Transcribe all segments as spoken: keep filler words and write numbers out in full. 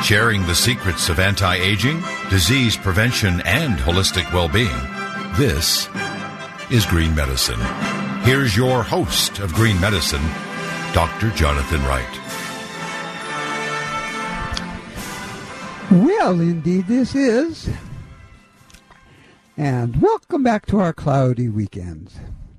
Sharing the secrets of anti-aging, disease prevention, and holistic well-being. This is Green Medicine. Here's your host of Green Medicine, Doctor Jonathan Wright. Well, indeed this is. And welcome back to our cloudy weekends.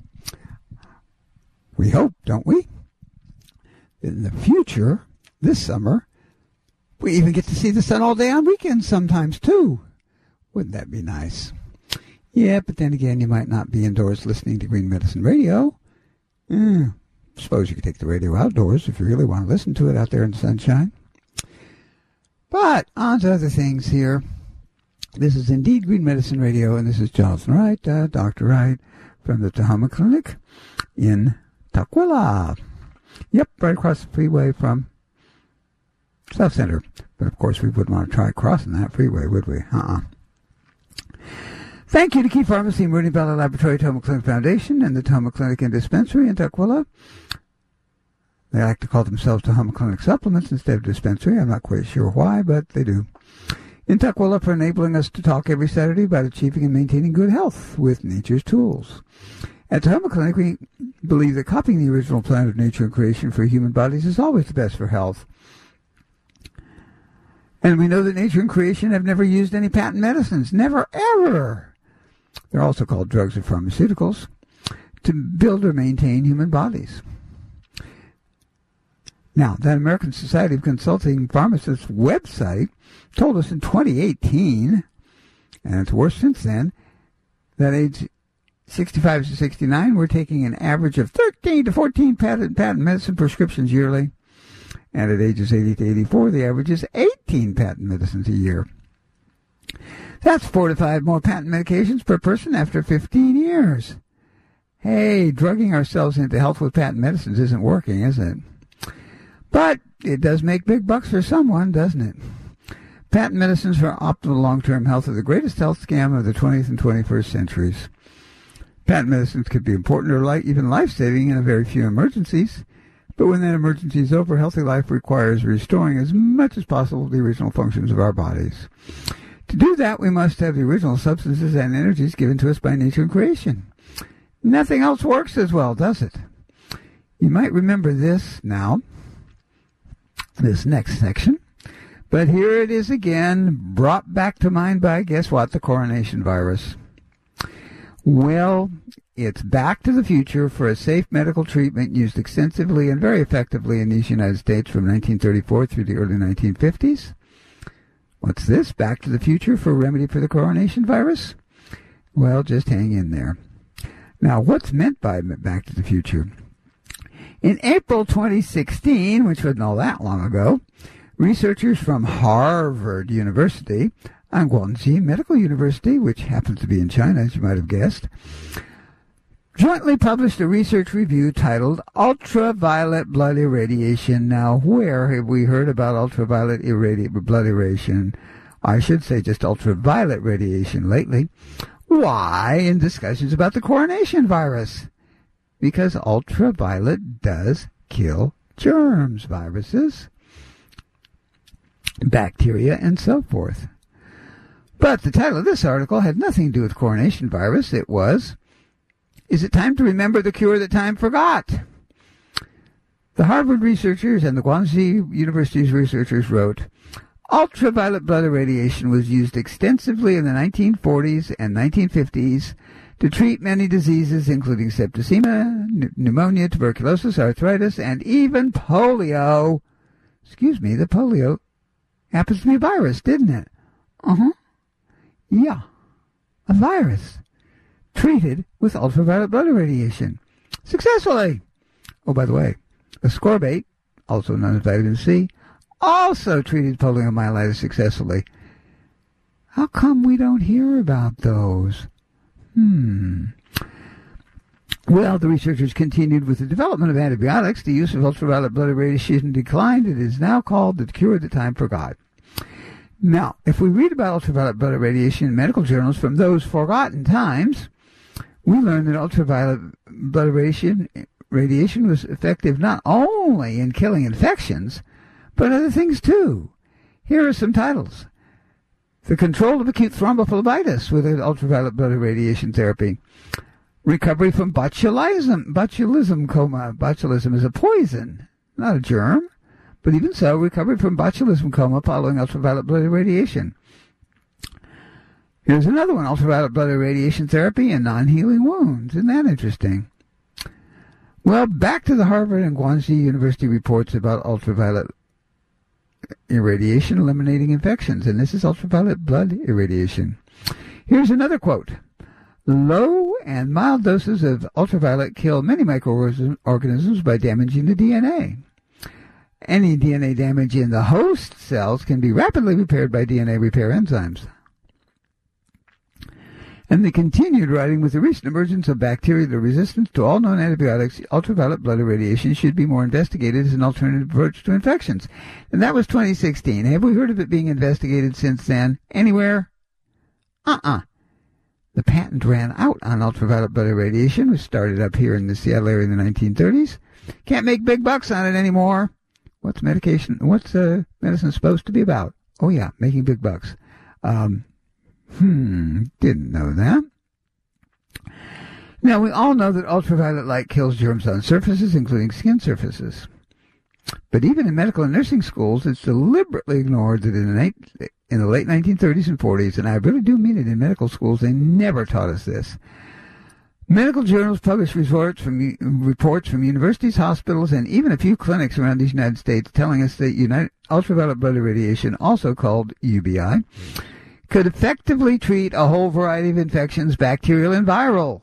We hope, don't we? In the future, this summer, we even get to see the sun all day on weekends sometimes, too. Wouldn't that be nice? Yeah, but then again, you might not be indoors listening to Green Medicine Radio. Mm, suppose you could take the radio outdoors if you really want to listen to it out there in the sunshine. But on to other things here. This is indeed Green Medicine Radio, and this is Jonathan Wright, uh, Doctor Wright, from the Tehama Clinic in Tukwila. Yep, right across the freeway from South Center. But, of course, we wouldn't want to try crossing that freeway, would we? Uh-uh. Thank you to Key Pharmacy and Rooney Valley Laboratory, Tehama Clinic Foundation, and the Tehama Clinic and Dispensary in Tukwila. They like to call themselves Tehama Clinic Supplements instead of Dispensary. I'm not quite sure why, but they do. In Tukwila for enabling us to talk every Saturday about achieving and maintaining good health with nature's tools. At Tehama Clinic, we believe that copying the original plan of nature and creation for human bodies is always the best for health. And we know that nature and creation have never used any patent medicines. Never, ever. They're also called drugs or pharmaceuticals to build or maintain human bodies. Now, that American Society of Consulting Pharmacists website told us in twenty eighteen, and it's worse since then, that age sixty-five to sixty-nine, we're taking an average of thirteen to fourteen patent, patent medicine prescriptions yearly. And at ages eighty to eighty-four, the average is eighteen patent medicines a year. That's four to five more patent medications per person after fifteen years. Hey, drugging ourselves into health with patent medicines isn't working, is it? But it does make big bucks for someone, doesn't it? Patent medicines for optimal long-term health are the greatest health scam of the twentieth and twenty-first centuries. Patent medicines could be important or like even life-saving in a very few emergencies. But when that emergency is over, healthy life requires restoring as much as possible the original functions of our bodies. To do that, we must have the original substances and energies given to us by nature and creation. Nothing else works as well, does it? You might remember this now, this next section. But here it is again, brought back to mind by, guess what, the coronation virus. Well, it's back to the future for a safe medical treatment used extensively and very effectively in these United States from nineteen thirty-four through the early nineteen fifties. What's this? Back to the future for a remedy for the coronation virus? Well, just hang in there. Now, what's meant by back to the future? In April twenty sixteen, which wasn't all that long ago, researchers from Harvard University and Guangzhou Medical University, which happens to be in China, as you might have guessed, jointly published a research review titled Ultraviolet Blood Irradiation. Now, where have we heard about ultraviolet irradi- blood irradiation? I should say just ultraviolet radiation lately. Why? In discussions about the coronation virus. Because ultraviolet does kill germs, viruses, bacteria, and so forth. But the title of this article had nothing to do with coronation virus. It was, Is it time to remember the cure that time forgot? The Harvard researchers and the Guangzhou University's researchers wrote, ultraviolet blood irradiation was used extensively in the nineteen forties and nineteen fifties to treat many diseases, including septicemia, n- pneumonia, tuberculosis, arthritis, and even polio. Excuse me, the polio happens to be a virus, didn't it? Uh-huh. Yeah, a virus treated with ultraviolet blood irradiation successfully. Oh, by the way, ascorbate, also known as vitamin C, also treated poliomyelitis successfully. How come we don't hear about those? Hmm. Well, the researchers continued with the development of antibiotics. The use of ultraviolet blood irradiation declined. It is now called the cure that time forgot. Now, if we read about ultraviolet blood irradiation in medical journals from those forgotten times, we learn that ultraviolet blood radiation, radiation was effective not only in killing infections, but other things too. Here are some titles. The control of acute thrombophlebitis with ultraviolet blood irradiation therapy. Recovery from botulism. Botulism coma. Botulism is a poison, not a germ. But even so, recovery from botulism coma following ultraviolet blood irradiation. Here's another one, ultraviolet blood irradiation therapy and non-healing wounds. Isn't that interesting? Well, back to the Harvard and Guangzhou University reports about ultraviolet irradiation eliminating infections, and this is ultraviolet blood irradiation. Here's another quote. Low and mild doses of ultraviolet kill many microorganisms by damaging the D N A. Any D N A damage in the host cells can be rapidly repaired by D N A repair enzymes. And they continued writing, with the recent emergence of bacteria that are resistant to all known antibiotics, ultraviolet blood irradiation should be more investigated as an alternative approach to infections. And that was twenty sixteen. Have we heard of it being investigated since then? Anywhere? Uh-uh. The patent ran out on ultraviolet blood irradiation, which started up here in the Seattle area in the nineteen thirties. Can't make big bucks on it anymore. What's medication? What's uh, medicine supposed to be about? Oh, yeah, making big bucks. Um... Hmm, didn't know that. Now, we all know that ultraviolet light kills germs on surfaces, including skin surfaces. But even in medical and nursing schools, it's deliberately ignored that in the, in the late nineteen thirties and forties, and I really do mean it, in medical schools, they never taught us this. Medical journals publish reports from, reports from universities, hospitals, and even a few clinics around the United States telling us that United, ultraviolet blood irradiation, also called U B I, could effectively treat a whole variety of infections, bacterial and viral.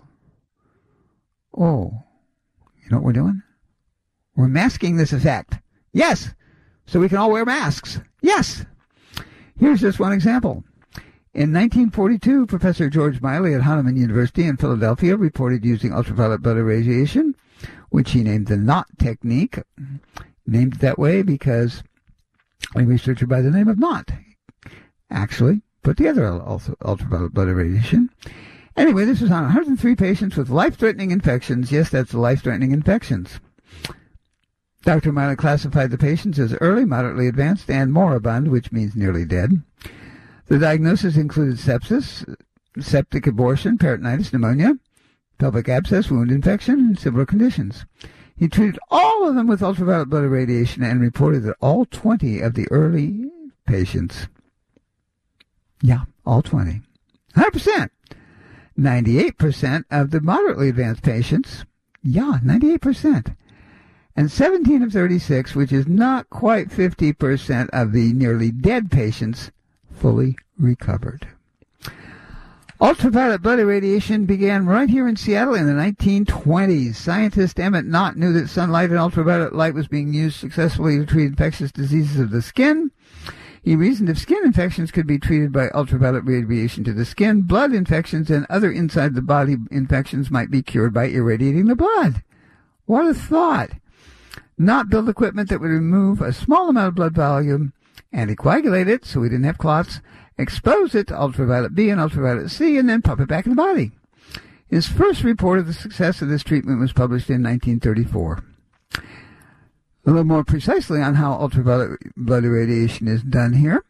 Oh, you know what we're doing? We're masking this effect. Yes, so we can all wear masks. Yes. Here's just one example. In nineteen forty-two, Professor George Miley at Hahnemann University in Philadelphia reported using ultraviolet blood irradiation, which he named the Knott technique. Named it that way because a researcher by the name of Knott actually put together ultraviolet blood irradiation. Anyway, this was on one hundred three patients with life-threatening infections. Yes, that's life-threatening infections. Doctor Miley classified the patients as early, moderately advanced, and moribund, which means nearly dead. The diagnosis included sepsis, septic abortion, peritonitis, pneumonia, pelvic abscess, wound infection, and similar conditions. He treated all of them with ultraviolet blood irradiation and reported that all twenty of the early patients, yeah, all twenty, one hundred percent, ninety-eight percent of the moderately advanced patients, yeah, ninety-eight percent, and seventeen of thirty-six, which is not quite fifty percent of the nearly dead patients, fully recovered. Ultraviolet blood irradiation began right here in Seattle in the nineteen twenties. Scientist Emmett Knott knew that sunlight and ultraviolet light was being used successfully to treat infectious diseases of the skin. He reasoned if skin infections could be treated by ultraviolet radiation to the skin, blood infections and other inside-the-body infections might be cured by irradiating the blood. What a thought! Knott built equipment that would remove a small amount of blood volume, anticoagulate it so we didn't have clots, expose it to ultraviolet B and ultraviolet C, and then pump it back in the body. His first report of the success of this treatment was published in nineteen thirty-four. A little more precisely on how ultraviolet blood irradiation is done here.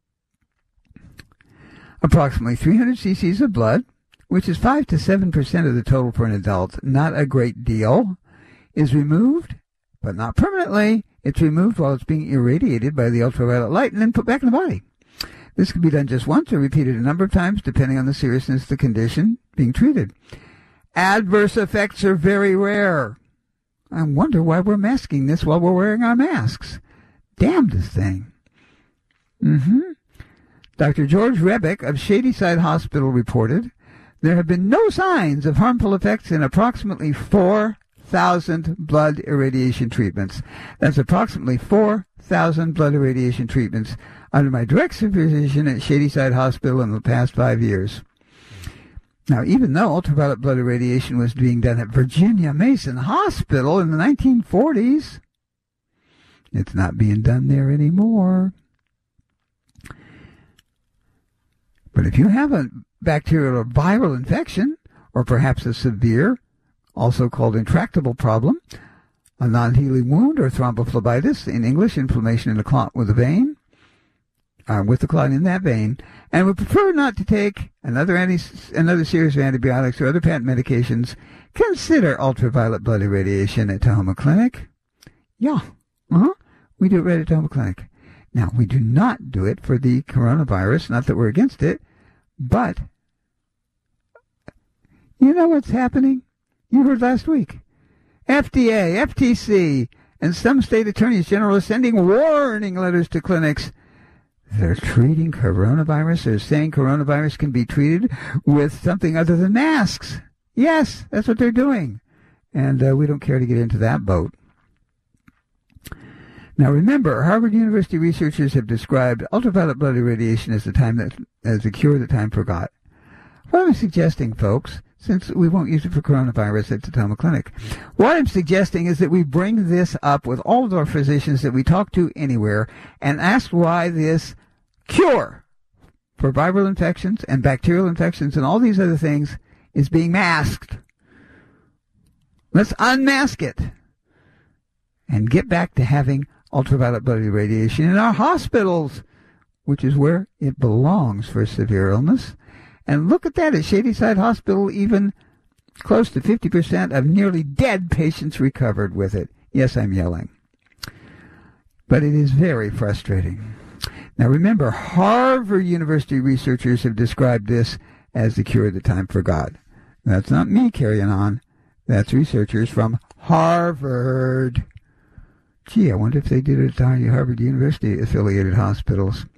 Approximately three hundred cc's of blood, which is five to seven percent of the total for an adult, not a great deal, is removed, but not permanently. It's removed while it's being irradiated by the ultraviolet light and then put back in the body. This can be done just once or repeated a number of times depending on the seriousness of the condition being treated. Adverse effects are very rare. I wonder why we're masking this while we're wearing our masks. Damnedest thing. Mm-hmm. Doctor George Rebick of Shadyside Hospital reported there have been no signs of harmful effects in approximately four thousand blood irradiation treatments. That's approximately four thousand blood irradiation treatments under my direct supervision at Shadyside Hospital in the past five years. Now, even though ultraviolet blood irradiation was being done at Virginia Mason Hospital in the nineteen forties, it's not being done there anymore. But if you have a bacterial or viral infection, or perhaps a severe, also called intractable problem, a non-healing wound or thrombophlebitis, in English, inflammation in a clot with a vein, uh, with the clot in that vein, and would prefer not to take another anti, another series of antibiotics or other patent medications, consider ultraviolet blood irradiation at Tahoma Clinic. Yeah, uh-huh. We do it right at Tahoma Clinic. Now, we do not do it for the coronavirus, not that we're against it, but you know what's happening? You heard last week. F D A, F T C, and some state attorneys general are sending warning letters to clinics. They're treating coronavirus. They're saying coronavirus can be treated with something other than masks. Yes, that's what they're doing. And uh, we don't care to get into that boat. Now remember, Harvard University researchers have described ultraviolet blood irradiation as the time that as a cure that time forgot. What I'm suggesting, folks, since we won't use it for coronavirus at the Tahoma Clinic, what I'm suggesting is that we bring this up with all of our physicians that we talk to anywhere and ask why this cure for viral infections and bacterial infections and all these other things is being masked. Let's unmask it and get back to having ultraviolet blood irradiation in our hospitals, which is where it belongs for severe illness. And look at that, at Shadyside Hospital, even close to fifty percent of nearly dead patients recovered with it. Yes, I'm yelling. But it is very frustrating. Now remember, Harvard University researchers have described this as the cure that time forgot. That's not me carrying on. That's researchers from Harvard. Gee, I wonder if they did it at Harvard University affiliated hospitals.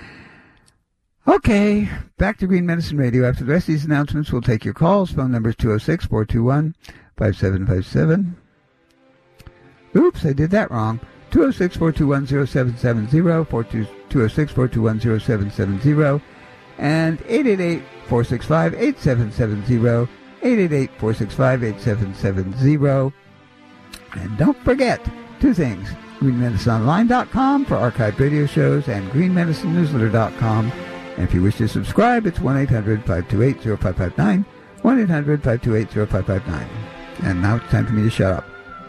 Okay, back to Green Medicine Radio. After the rest of these announcements, we'll take your calls. Phone number is two oh six, four two one, five seven five seven. Oops, I did that wrong. two oh six, four two one, oh seven seven oh, two oh six, four two one, oh seven seven oh, and eight eight eight, four six five, eight seven seven oh, eight eight eight, four six five, eight seven seven oh. And don't forget two things, green medicine online dot com for archived radio shows and green medicine newsletter dot com. And if you wish to subscribe, it's one eight hundred, five two eight, oh five five nine, one eight hundred, five two eight, oh five five nine. And now it's time for me to shut up.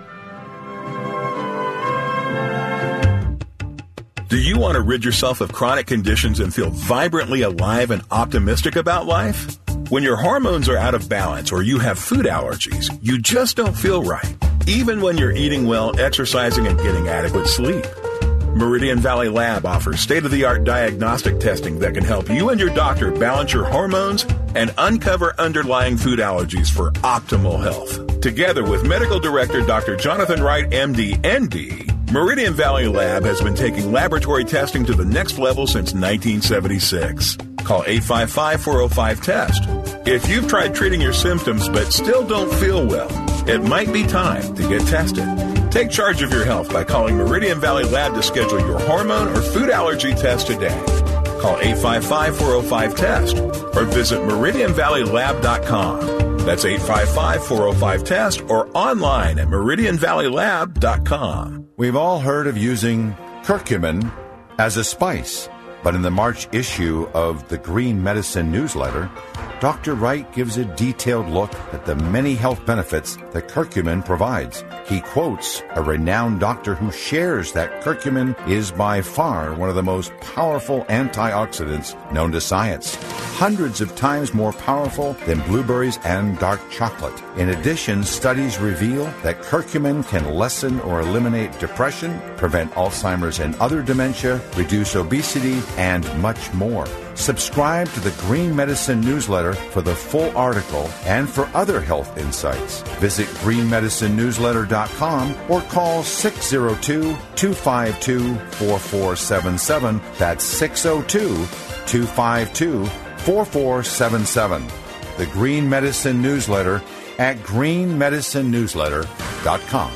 Do you want to rid yourself of chronic conditions and feel vibrantly alive and optimistic about life? When your hormones are out of balance or you have food allergies, you just don't feel right, even when you're eating well, exercising, and getting adequate sleep. Meridian Valley Lab offers state-of-the-art diagnostic testing that can help you and your doctor balance your hormones and uncover underlying food allergies for optimal health. Together with Medical Director Doctor Jonathan Wright, M D, N D, Meridian Valley Lab has been taking laboratory testing to the next level since nineteen seventy-six. Call eight five five, four oh five, test. If you've tried treating your symptoms but still don't feel well, it might be time to get tested. Take charge of your health by calling Meridian Valley Lab to schedule your hormone or food allergy test today. Call eight five five, four oh five, test or visit meridian valley lab dot com. That's eight five five, four oh five, test or online at meridian valley lab dot com. We've all heard of using curcumin as a spice, but in the March issue of the Green Medicine newsletter, Doctor Wright gives a detailed look at the many health benefits that curcumin provides. He quotes a renowned doctor who shares that curcumin is by far one of the most powerful antioxidants known to science, hundreds of times more powerful than blueberries and dark chocolate. In addition, studies reveal that curcumin can lessen or eliminate depression, prevent Alzheimer's and other dementia, reduce obesity, and much more. Subscribe to the Green Medicine newsletter for the full article and for other health insights. Visit green medicine newsletter dot com or call six oh two, two five two, four four seven seven. That's six oh two, two five two, four four seven seven. The Green Medicine newsletter at green medicine newsletter dot com.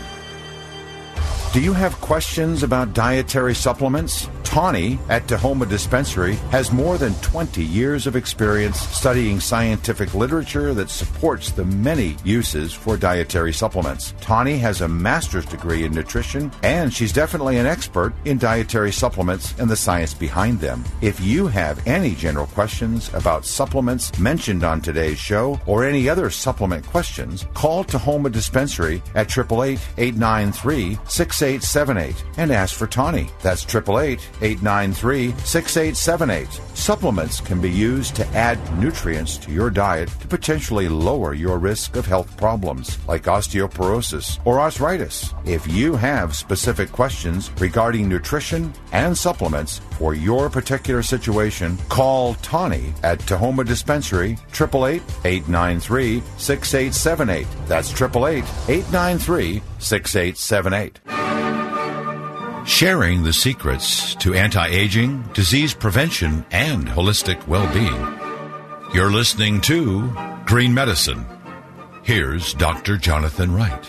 Do you have questions about dietary supplements? Tawny at Tahoma Dispensary has more than twenty years of experience studying scientific literature that supports the many uses for dietary supplements. Tawny has a master's degree in nutrition, and she's definitely an expert in dietary supplements and the science behind them. If you have any general questions about supplements mentioned on today's show or any other supplement questions, call Tahoma Dispensary at eight eight eight, eight nine three, six eight seven eight and ask for Tawny. That's eight eight eight, eight nine three, six eight seven eight. Supplements can be used to add nutrients to your diet to potentially lower your risk of health problems like osteoporosis or arthritis. If you have specific questions regarding nutrition and supplements for your particular situation, call Tawny at Tahoma Dispensary, eight eight eight, eight nine three, six eight seven eight. That's eight eight eight, eight nine three, six eight seven eight. Sharing the secrets to anti-aging, disease prevention, and holistic well-being. You're listening to Green Medicine. Here's Doctor Jonathan Wright.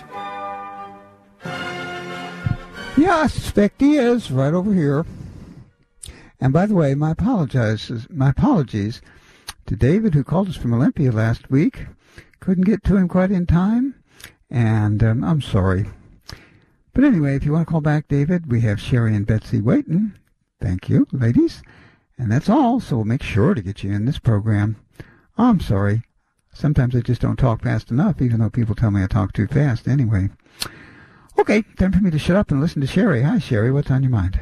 Yeah, I suspect he is right over here. And by the way, my apologies, my apologies to David, who called us from Olympia last week. Couldn't get to him quite in time, and um, I'm sorry. But anyway, if you want to call back, David, we have Sherry and Betsy waiting. Thank you, ladies. And that's all, so we'll make sure to get you in this program. Oh, I'm sorry. Sometimes I just don't talk fast enough, even though people tell me I talk too fast anyway. Okay, time for me to shut up and listen to Sherry. Hi, Sherry. What's on your mind?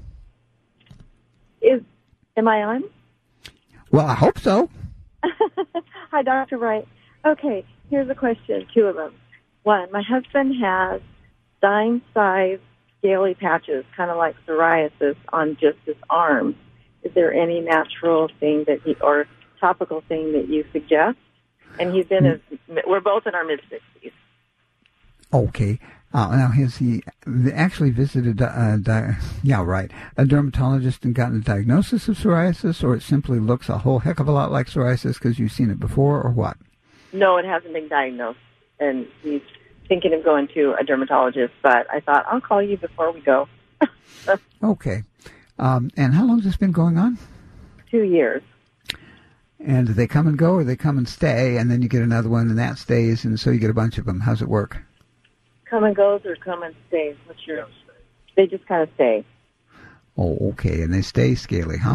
Is Am I on? Well, I hope so. Hi, Doctor Wright. Okay, here's a question, two of them. One, my husband has dime-sized scaly patches, kind of like psoriasis, on just his arms. Is there any natural thing that he, or topical thing that you suggest? And he's in his, we're both in our mid-sixties. Okay. Uh, now, has he actually visited, uh, di- yeah, right, a dermatologist and gotten a diagnosis of psoriasis, or it simply looks a whole heck of a lot like psoriasis because you've seen it before, or what? No, it hasn't been diagnosed, and he's thinking of going to a dermatologist, but I thought, I'll call you before we go. Okay. Um, and how long has this been going on? Two years. And do they come and go, or they come and stay, and then you get another one, and that stays, and so you get a bunch of them? How's it work? Come and goes or come and stays? What's your... They just kind of stay. Oh, okay. And they stay scaly, huh?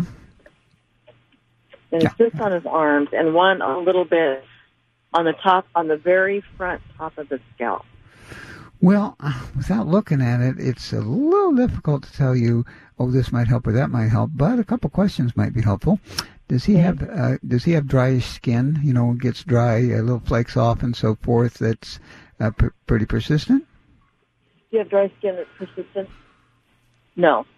And yeah. It's just on his arms, and one a little bit on the top, on the very front top of the scalp. Well, without looking at it, it's a little difficult to tell you, oh, this might help or that might help, but a couple questions might be helpful. Does he have uh, does he have dryish skin? You know, gets dry, a little flakes off and so forth, that's uh, p- pretty persistent? Do you have dry skin that's persistent? No.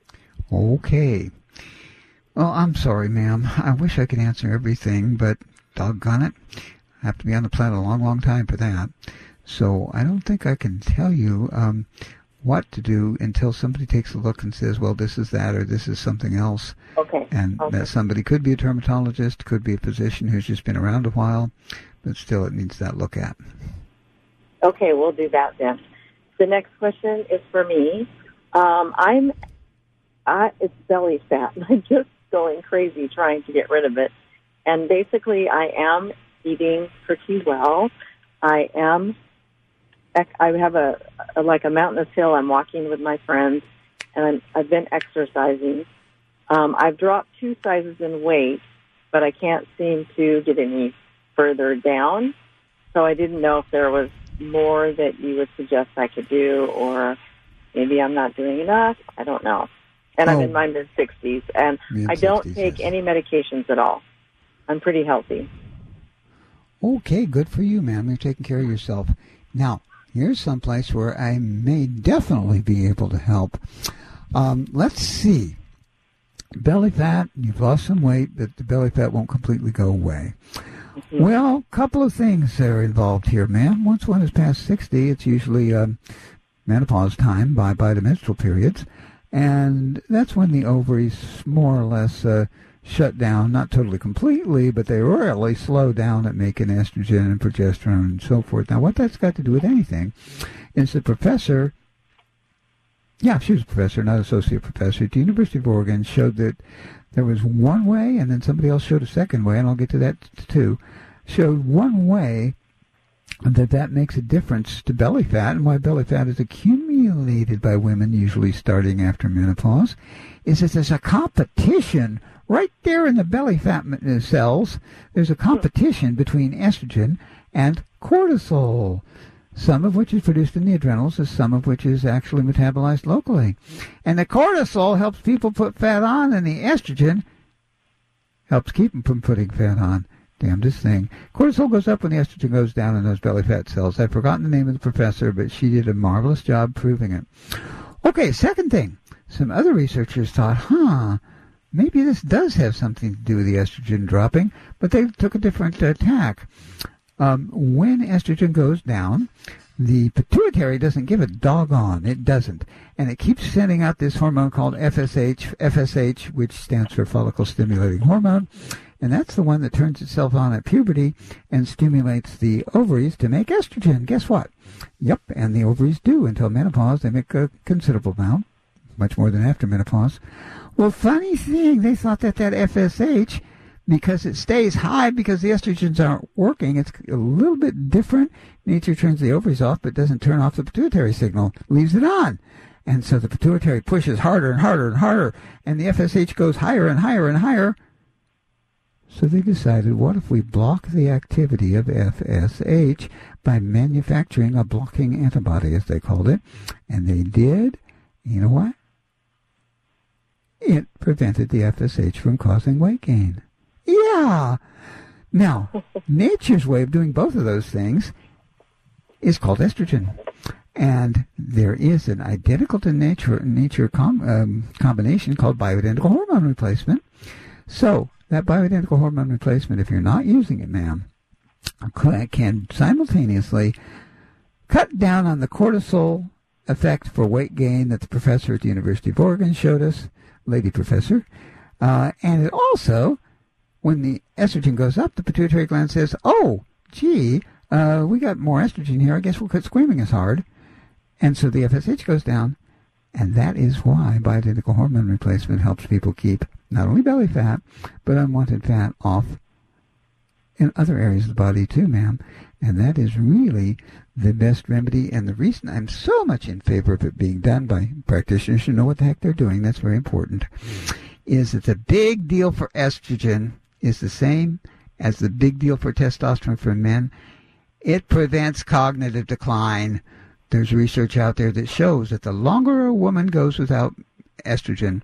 Okay. Well, I'm sorry, ma'am. I wish I could answer everything, but doggone it, I have to be on the planet a long, long time for that. So I don't think I can tell you um, what to do until somebody takes a look and says, well, this is that or this is something else. Okay. And okay. that somebody could be a dermatologist, could be a physician who's just been around a while, but still it needs that look at. Okay, we'll do that then. The next question is for me. Um, I'm, I, it's belly fat, and I'm just going crazy trying to get rid of it. And basically, I am eating pretty well. I am, I have a, a like a mountainous hill I'm walking with my friends, and I'm, I've been exercising. Um, I've dropped two sizes in weight, but I can't seem to get any further down. So I didn't know if there was more that you would suggest I could do, or maybe I'm not doing enough. I don't know. And oh. I'm in my mid-sixties, and mid-sixties, I don't take yes. any medications at all. I'm pretty healthy. Okay, good for you, ma'am. You're taking care of yourself. Now, here's someplace where I may definitely be able to help. Um, let's see. Belly fat, you've lost some weight, but the belly fat won't completely go away. Mm-hmm. Well, a couple of things are involved here, ma'am. Once one is past sixty, it's usually um, menopause time by, by the menstrual periods, and that's when the ovaries more or less uh, shut down, not totally completely, but they rarely slow down at making estrogen and progesterone and so forth. Now, what that's got to do with anything is the professor, yeah, she was a professor, not associate professor, at the University of Oregon, showed that there was one way, and then somebody else showed a second way, and I'll get to that too, showed one way that that makes a difference to belly fat, and why belly fat is accumulated by women, usually starting after menopause, is that there's a competition right there in the belly fat cells. There's a competition between estrogen and cortisol. some of which is produced in the adrenals, and some of which is actually metabolized locally. And the cortisol helps people put fat on, and the estrogen helps keep them from putting fat on. Damnedest thing. Cortisol goes up when the estrogen goes down in those belly fat cells. I've forgotten the name of the professor, but she did a marvelous job proving it. Okay, second thing. Some other researchers thought, huh, maybe this does have something to do with the estrogen dropping, but they took a different uh, tack. Um, when estrogen goes down, the pituitary doesn't give a doggone. It doesn't. And it keeps sending out this hormone called F S H, F S H, which stands for follicle-stimulating hormone. And that's the one that turns itself on at puberty and stimulates the ovaries to make estrogen. Guess what? Yep, and the ovaries do until menopause. They make a considerable amount, much more than after menopause. Well, funny thing, they thought that that F S H, because it stays high because the estrogens aren't working, it's a little bit different. Nature turns the ovaries off but doesn't turn off the pituitary signal, leaves it on. And so the pituitary pushes harder and harder and harder, and the F S H goes higher and higher and higher. So they decided, what if we block the activity of F S H by manufacturing a blocking antibody, as they called it? And they did. You know what? It prevented the F S H from causing weight gain. Yeah. Now, nature's way of doing both of those things is called estrogen. And there is an identical to nature nature com, um, combination called bioidentical hormone replacement. So, that bioidentical hormone replacement, if you're not using it, ma'am, can simultaneously cut down on the cortisol effect for weight gain that the professor at the University of Oregon showed us, lady professor. Uh, and it also, when the estrogen goes up, the pituitary gland says, oh, gee, uh, we got more estrogen here. I guess we'll quit screaming as hard. And so the F S H goes down. And that is why bioidentical hormone replacement helps people keep not only belly fat, but unwanted fat off in other areas of the body too, ma'am. And that is really the best remedy. And the reason I'm so much in favor of it being done by practitioners who know what the heck they're doing, that's very important, is that the big deal for estrogen is the same as the big deal for testosterone for men. It prevents cognitive decline. There's research out there that shows that the longer a woman goes without estrogen,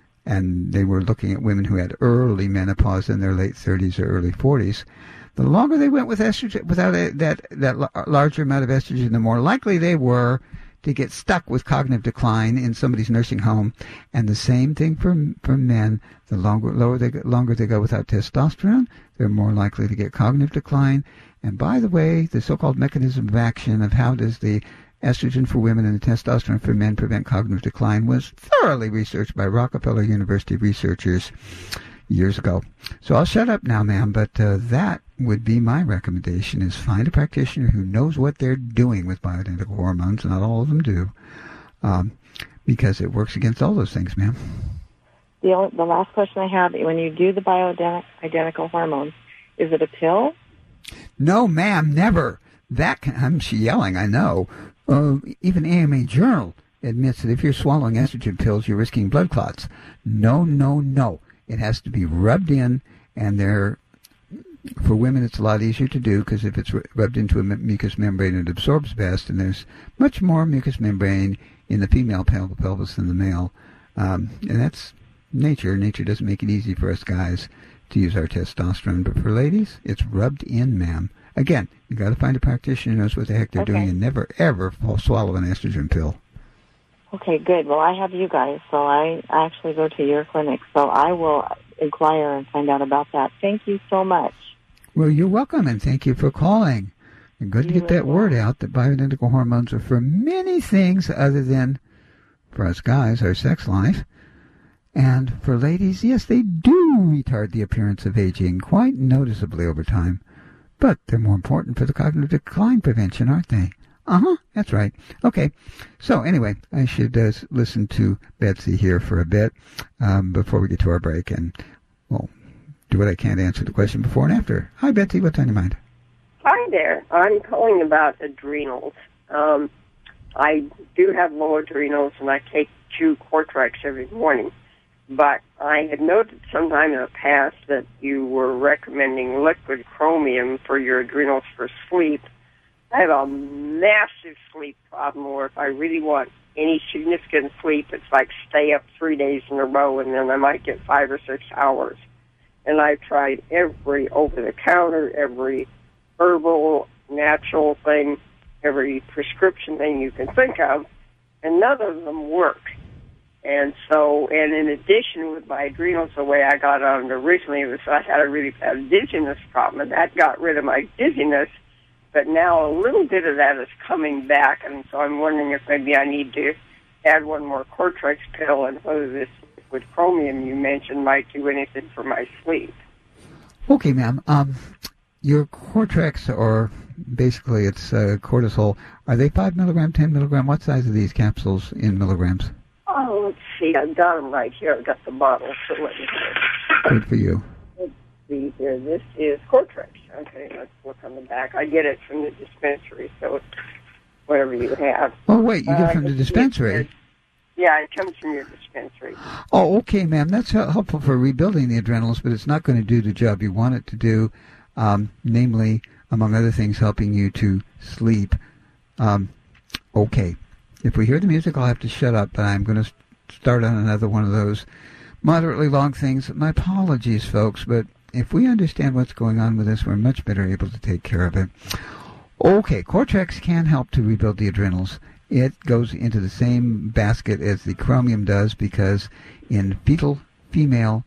and they were looking at women who had early menopause in their late thirties or early forties, the longer they went with estrogen, without a, that that larger amount of estrogen, the more likely they were to get stuck with cognitive decline in somebody's nursing home. And the same thing for for men. The longer lower they longer they go without testosterone, they're more likely to get cognitive decline. And by the way, the so-called mechanism of action of how does the estrogen for women and the testosterone for men prevent cognitive decline was thoroughly researched by Rockefeller University researchers years ago. So I'll shut up now, ma'am, but uh, that would be my recommendation, is find a practitioner who knows what they're doing with bioidentical hormones. Not all of them do, um, because it works against all those things, ma'am. The, only, the last question I have, when you do the bioidentical hormones, is it a pill? No, ma'am, never. That can, I'm yelling, I know. Uh, even A M A Journal admits that if you're swallowing estrogen pills, you're risking blood clots. No, no, no. It has to be rubbed in, and they're, for women it's a lot easier to do because if it's rubbed into a mucous membrane, it absorbs best, and there's much more mucous membrane in the female pel- pelvis than the male. Um, and that's nature. Nature doesn't make it easy for us guys to use our testosterone, but for ladies, it's rubbed in, ma'am. Again, you got to find a practitioner who knows what the heck they're okay. doing, and never, ever swallow an estrogen pill. Okay, good. Well, I have you guys, so I actually go to your clinic, so I will inquire and find out about that. Thank you so much. Well, you're welcome, and thank you for calling. And good to get that word out that bioidentical hormones are for many things other than, for us guys, our sex life. And for ladies, yes, they do retard the appearance of aging quite noticeably over time. But they're more important for the cognitive decline prevention, aren't they? Uh-huh, that's right. Okay, so anyway, I should uh, listen to Betsy here for a bit um, before we get to our break, and, well, do what I can to answer the question before and after. Hi, Betsy, what's on your mind? Hi there. I'm calling about adrenals. Um, I do have low adrenals, and I take two Cortrex every morning. But I had noted sometime in the past that you were recommending liquid chromium for your adrenals for sleep, I have a massive sleep problem where if I really want any significant sleep, it's like stay up three days in a row, and then I might get five or six hours. And I've tried every over-the-counter, every herbal, natural thing, every prescription thing you can think of, and none of them work. And so, and in addition, with my adrenals, the way I got on it originally was I had a really bad dizziness problem, and that got rid of my dizziness. But now a little bit of that is coming back, and so I'm wondering if maybe I need to add one more Cortrex pill, and whether this liquid chromium you mentioned might do anything for my sleep. Okay, ma'am. Um, your Cortrex, or basically it's uh, cortisol, are they five milligram, ten milligram? What size are these capsules in milligrams? Oh, let's see. I've got them right here. I've got the bottle, so let me see. Good for you. Let's see here. This is Cortrex. Okay, let's look on the back. I get it from the dispensary, so it's whatever you have. Oh, wait, you get it Uh, from the dispensary? Yeah, it comes from your dispensary. Oh, okay, ma'am. That's hel- helpful for rebuilding the adrenals, but it's not going to do the job you want it to do, um, namely, among other things, helping you to sleep. Um, okay. If we hear the music, I'll have to shut up, but I'm going to start on another one of those moderately long things. My apologies, folks, but if we understand what's going on with this, we're much better able to take care of it. Okay, Cortrex can help to rebuild the adrenals. It goes into the same basket as the chromium does, because in fetal female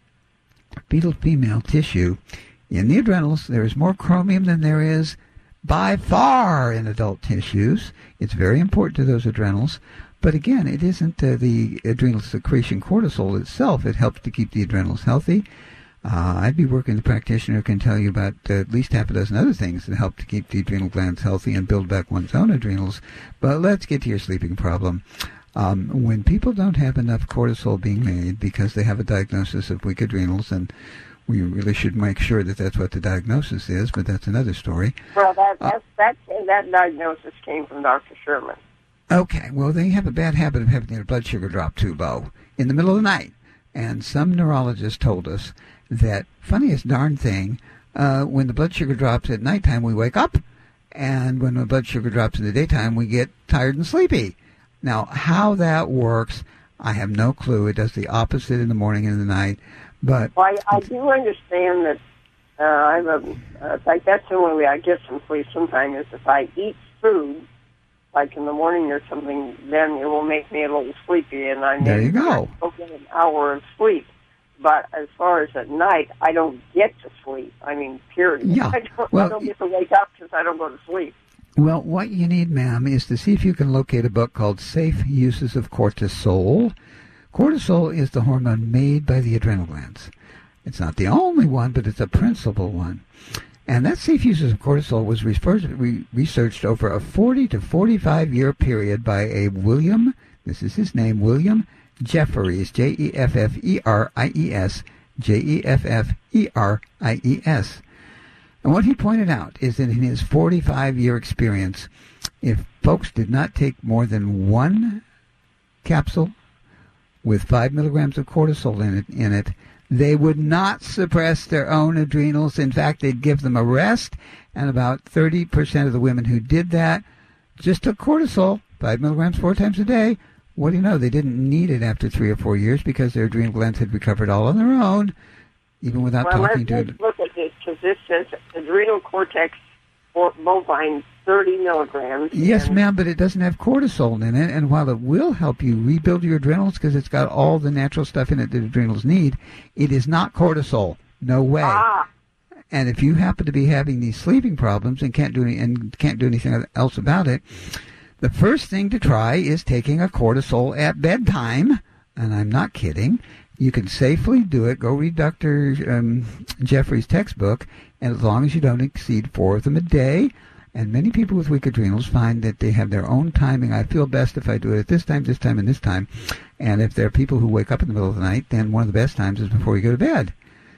fetal female tissue, in the adrenals, there is more chromium than there is by far in adult tissues. It's very important to those adrenals. But again, it isn't uh, the adrenal secretion cortisol itself. It helps to keep the adrenals healthy. Uh, I'd be working with a practitioner who can tell you about uh, at least half a dozen other things that help to keep the adrenal glands healthy and build back one's own adrenals. But let's get to your sleeping problem. Um, when people don't have enough cortisol being made because they have a diagnosis of weak adrenals, and we really should make sure that that's what the diagnosis is, but that's another story. Well, that that's, that that diagnosis came from Doctor Sherman. Okay, well, they have a bad habit of having their blood sugar drop too low in the middle of the night. And some neurologists told us that, funniest darn thing, uh, when the blood sugar drops at nighttime, we wake up, and when the blood sugar drops in the daytime, we get tired and sleepy. Now, how that works, I have no clue. It does the opposite in the morning and in the night. But Well, I, I do understand that uh, I'm a, uh, in fact, that's the only way I get some sleep sometimes is if I eat food, like in the morning or something, then it will make me a little sleepy, and I There you go. I'll get an hour of sleep. But as far as at night, I don't get to sleep. I mean, period. Yeah. I don't, Well, I don't get to wake up because I don't go to sleep. Well, what you need, ma'am, is to see if you can locate a book called Safe Uses of Cortisol. Cortisol is the hormone made by the adrenal glands. It's not the only one, but it's a principal one. And that safe uses of cortisol was researched over a forty to forty-five year period by a William, this is his name, William Jefferies, J E F F E R I E S, J E F F E R I E S. And what he pointed out is that in his forty-five year experience, if folks did not take more than one capsule with five milligrams of cortisol in it, in it, they would not suppress their own adrenals. In fact, they'd give them a rest, and about thirty percent of the women who did that just took cortisol, five milligrams four times a day. What do you know? They didn't need it after three or four years because their adrenal glands had recovered all on their own, even without well, talking let's, to let's it. look at this, because this says adrenal cortex or bovine thirty milligrams. Yes, and ma'am, but it doesn't have cortisol in it, and while it will help you rebuild your adrenals because it's got all the natural stuff in it that adrenals need, it is not cortisol. No way. Ah. And if you happen to be having these sleeping problems and can't do any, and can't do anything else about it, the first thing to try is taking a cortisol at bedtime, and I'm not kidding. You can safely do it. Go read Doctor Um, Jeffrey's textbook, and as long as you don't exceed four of them a day. And many people with weak adrenals find that they have their own timing. I feel best if I do it at this time, this time, and this time. And if there are people who wake up in the middle of the night, then one of the best times is before you go to bed.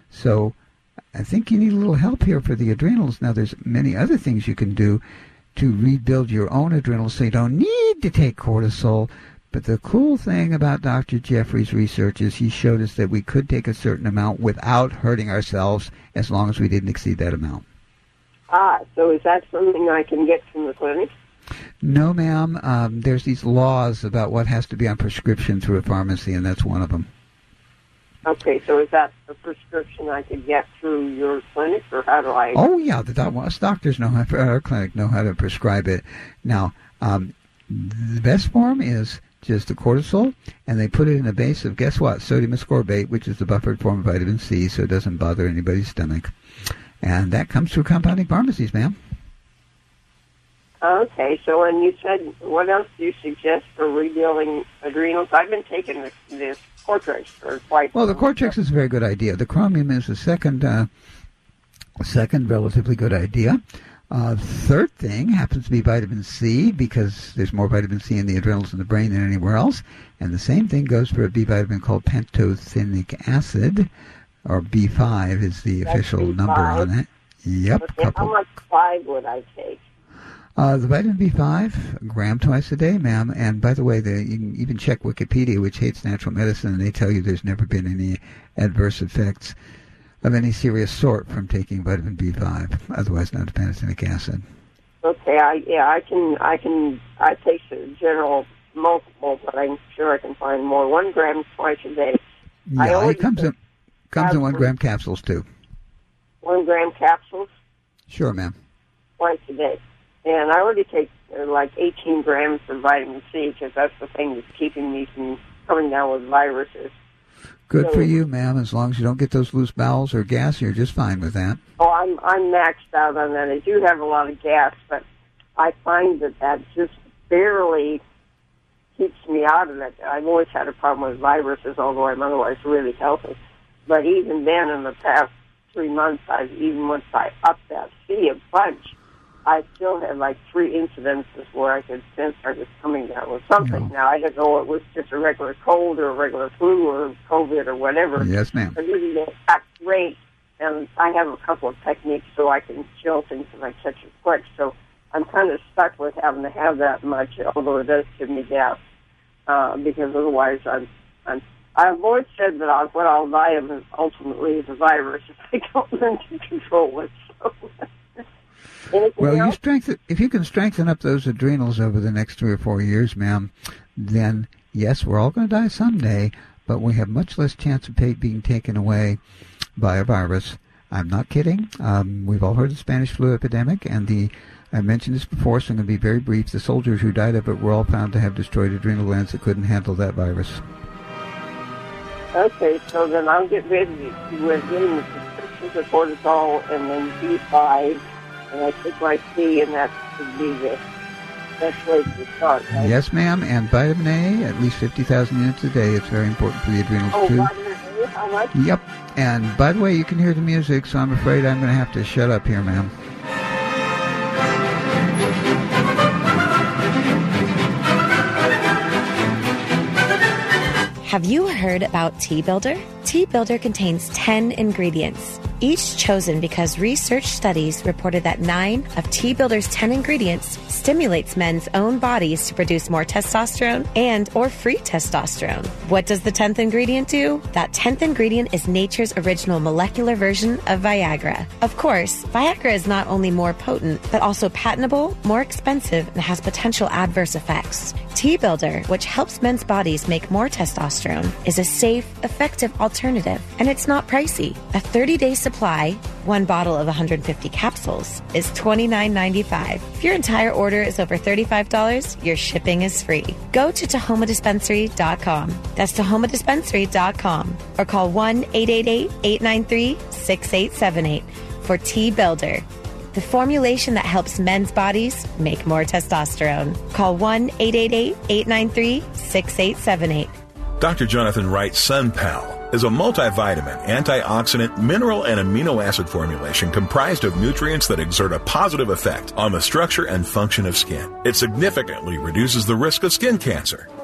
So I think you need a little help here for the adrenals. Now, there's many other things you can do to rebuild your own adrenals so you don't need to take cortisol. But the cool thing about Doctor Jeffrey's research is he showed us that we could take a certain amount without hurting ourselves as long as we didn't exceed that amount. Ah, so is that something I can get from the clinic? No, ma'am. Um, there's these laws about what has to be on prescription through a pharmacy, and that's one of them. Okay, so is that a prescription I could get through your clinic, or how do I... Oh, yeah, the doc- us doctors know how, our clinic know how to prescribe it. Now, um, the best form is just the cortisol, and they put it in a base of, guess what, sodium ascorbate, which is the buffered form of vitamin C, so it doesn't bother anybody's stomach. And that comes through compounding pharmacies, ma'am. Okay, so when you said, what else do you suggest for rebuilding adrenals? I've been taking this, this Cortrex for quite... Well, the Cortrex is a very good idea. The chromium is the second, uh, second relatively good idea. Uh, third thing happens to be vitamin C, because there's more vitamin C in the adrenals in the brain than anywhere else. And the same thing goes for a B vitamin called pantothenic acid, or B five is the That's official B five. number on it. Yep. Okay, couple. how much five would I take? Uh, the vitamin B five, a gram twice a day, ma'am. And by the way, the, you can even check Wikipedia, which hates natural medicine, and they tell you there's never been any adverse effects of any serious sort from taking vitamin B five, otherwise known as pantothenic acid. Okay, I yeah, I can I can I take the general multiple, but I'm sure I can find more. One gram twice a day. I Yeah, it comes in comes in one gram capsules too. One gram capsules Sure, ma'am. twice a day. And I already take uh, like eighteen grams of vitamin C, because that's the thing that's keeping me from coming down with viruses. Good So- for you, ma'am. As long as you don't get those loose bowels or gas, you're just fine with that. Oh, I'm I'm maxed out on that. I do have a lot of gas, but I find that that just barely keeps me out of it. I've always had a problem with viruses, although I'm otherwise really healthy. But even then, in the past three months, I've even once I upped that C a bunch, I still had like three incidences where I could sense I was coming down with something. No. Now, I don't know if it was just a regular cold or a regular flu or COVID or whatever. Yes, ma'am. But really, that's great. And I have a couple of techniques so I can chill things if I catch it quick. So I'm kind of stuck with having to have that much, although it does give me gas, uh, because otherwise I'm, I'm, I've always said that I'll, what I'll die of is ultimately is a virus if I don't learn to control it. So. Anything Well, you else? strengthen if you can strengthen up those adrenals over the next three or four years, ma'am, then yes, we're all going to die someday, but we have much less chance of pay, being taken away by a virus. I'm not kidding. Um, we've all heard of the Spanish flu epidemic, and the I mentioned this before, so I'm going to be very brief. The soldiers who died of it were all found to have destroyed adrenal glands that couldn't handle that virus. Okay, so then I'll get busy with getting the prescriptions of cortisol and then B five, and I take my C, and that would be the best way to start, right? Yes, ma'am, and vitamin A, at least fifty thousand units a day. It's very important for the adrenals, Oh, too. vitamin A, how much? Yep. And by the way, you can hear the music, so I'm afraid I'm going to have to shut up here, ma'am. Have you heard about Tea Builder? Tea Builder contains ten ingredients, each chosen because research studies reported that nine of Tea Builder's ten ingredients stimulates men's own bodies to produce more testosterone and or free testosterone. What does the tenth ingredient do? That tenth ingredient is nature's original molecular version of Viagra. Of course, Viagra is not only more potent, but also patentable, more expensive, and has potential adverse effects. Tea Builder, which helps men's bodies make more testosterone, is a safe, effective alternative, and it's not pricey. A thirty-day supply, one bottle of one hundred fifty capsules, is twenty-nine ninety-five. If your entire order is over thirty-five dollars, your shipping is free. Go to Tahoma Dispensary dot com. That's Tahoma Dispensary dot com, or call one eight eight eight, eight nine three, six eight seven eight for Tea Builder, the formulation that helps men's bodies make more testosterone. Call one eight eight eight, eight nine three, six eight seven eight. Doctor Jonathan Wright's SunPal is a multivitamin, antioxidant, mineral, and amino acid formulation comprised of nutrients that exert a positive effect on the structure and function of skin. It significantly reduces the risk of skin cancer.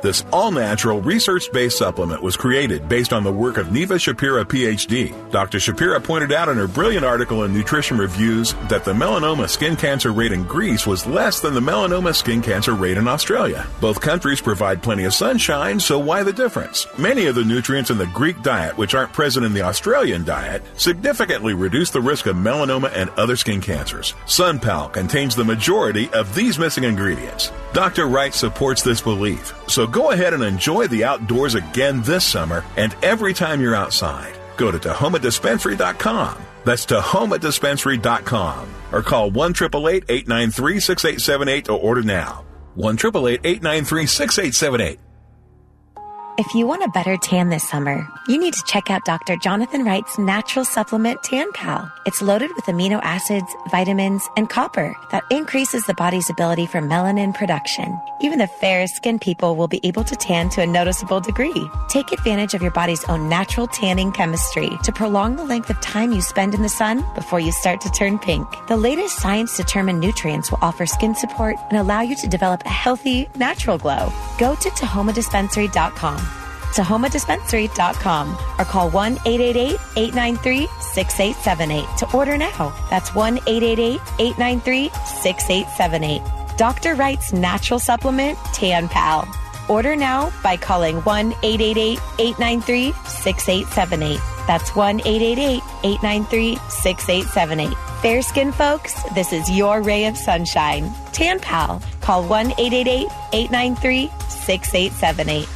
This all-natural, research-based supplement was created based on the work of Neva Shapira, P H D. Doctor Shapira pointed out in her brilliant article in Nutrition Reviews that the melanoma skin cancer rate in Greece was less than the melanoma skin cancer rate in Australia. Both countries provide plenty of sunshine, so why the difference? Many of the nutrients in the Greek diet, which aren't present in the Australian diet, significantly reduce the risk of melanoma and other skin cancers. SunPal contains the majority of these missing ingredients. Doctor Wright supports this belief, so go ahead and enjoy the outdoors again this summer and every time you're outside. Go to Tahoma Dispensary dot com. That's Tahoma Dispensary dot com. Or call one eight eight eight, eight nine three, six eight seven eight to order now. one eight eight eight, eight nine three, six eight seven eight. If you want a better tan this summer, you need to check out Doctor Jonathan Wright's natural supplement Tan Pal. It's loaded with amino acids, vitamins, and copper that increases the body's ability for melanin production. Even the fairest skinned people will be able to tan to a noticeable degree. Take advantage of your body's own natural tanning chemistry to prolong the length of time you spend in the sun before you start to turn pink. The latest science-determined nutrients will offer skin support and allow you to develop a healthy, natural glow. Go to Tahoma Dispensary dot com. Tahoma Dispensary dot com or call one eight eight eight, eight nine three, six eight seven eight to order now. That's one eight eight eight, eight nine three, six eight seven eight. Doctor Wright's natural supplement, Tan Pal. Order now by calling one eight eight eight, eight nine three, six eight seven eight. That's one eight eight eight, eight nine three, six eight seven eight. Fair skin folks, this is your ray of sunshine. Tan Pal. Call one eight eight eight, eight nine three, six eight seven eight.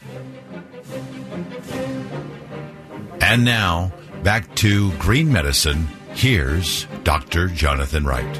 And now, back to Green Medicine. Here's Doctor Jonathan Wright.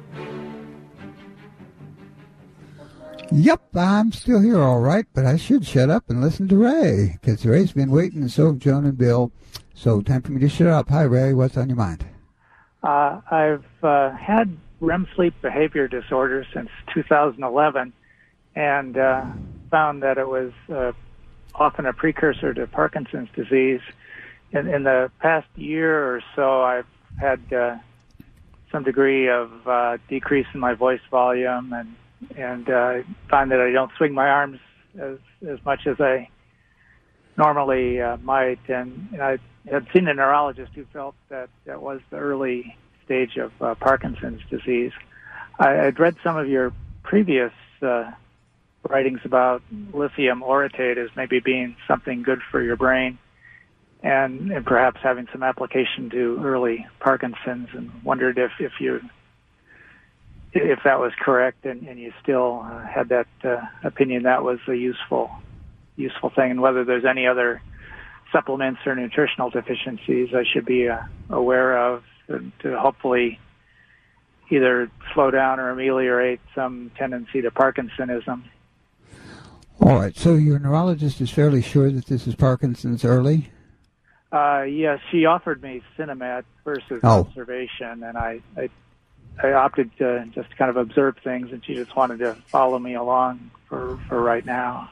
Yep, I'm still here all right, but I should shut up and listen to Ray, because Ray's been waiting, and so have Joan and Bill. So time for me to shut up. Hi, Ray. What's on your mind? Uh, I've uh, had R E M sleep behavior disorder since two thousand eleven, and uh, found that it was uh, often a precursor to Parkinson's disease. In, in the past year or so, I've had uh, some degree of uh, decrease in my voice volume, and and uh, find that I don't swing my arms as as much as I normally uh, might. And, and I had seen a neurologist who felt that that was the early stage of uh, Parkinson's disease. I, I'd read some of your previous uh, writings about lithium orotate as maybe being something good for your brain, and, and perhaps having some application to early Parkinson's, and wondered if, if you if that was correct, and, and you still uh, had that uh, opinion that was a useful useful thing, and whether there's any other supplements or nutritional deficiencies I should be uh, aware of to, to hopefully either slow down or ameliorate some tendency to Parkinsonism. All right, so your neurologist is fairly sure that this is Parkinson's early? Uh, yes, she offered me Cinemat versus oh. observation, and I, I I opted to just kind of observe things, and she just wanted to follow me along for, for right now.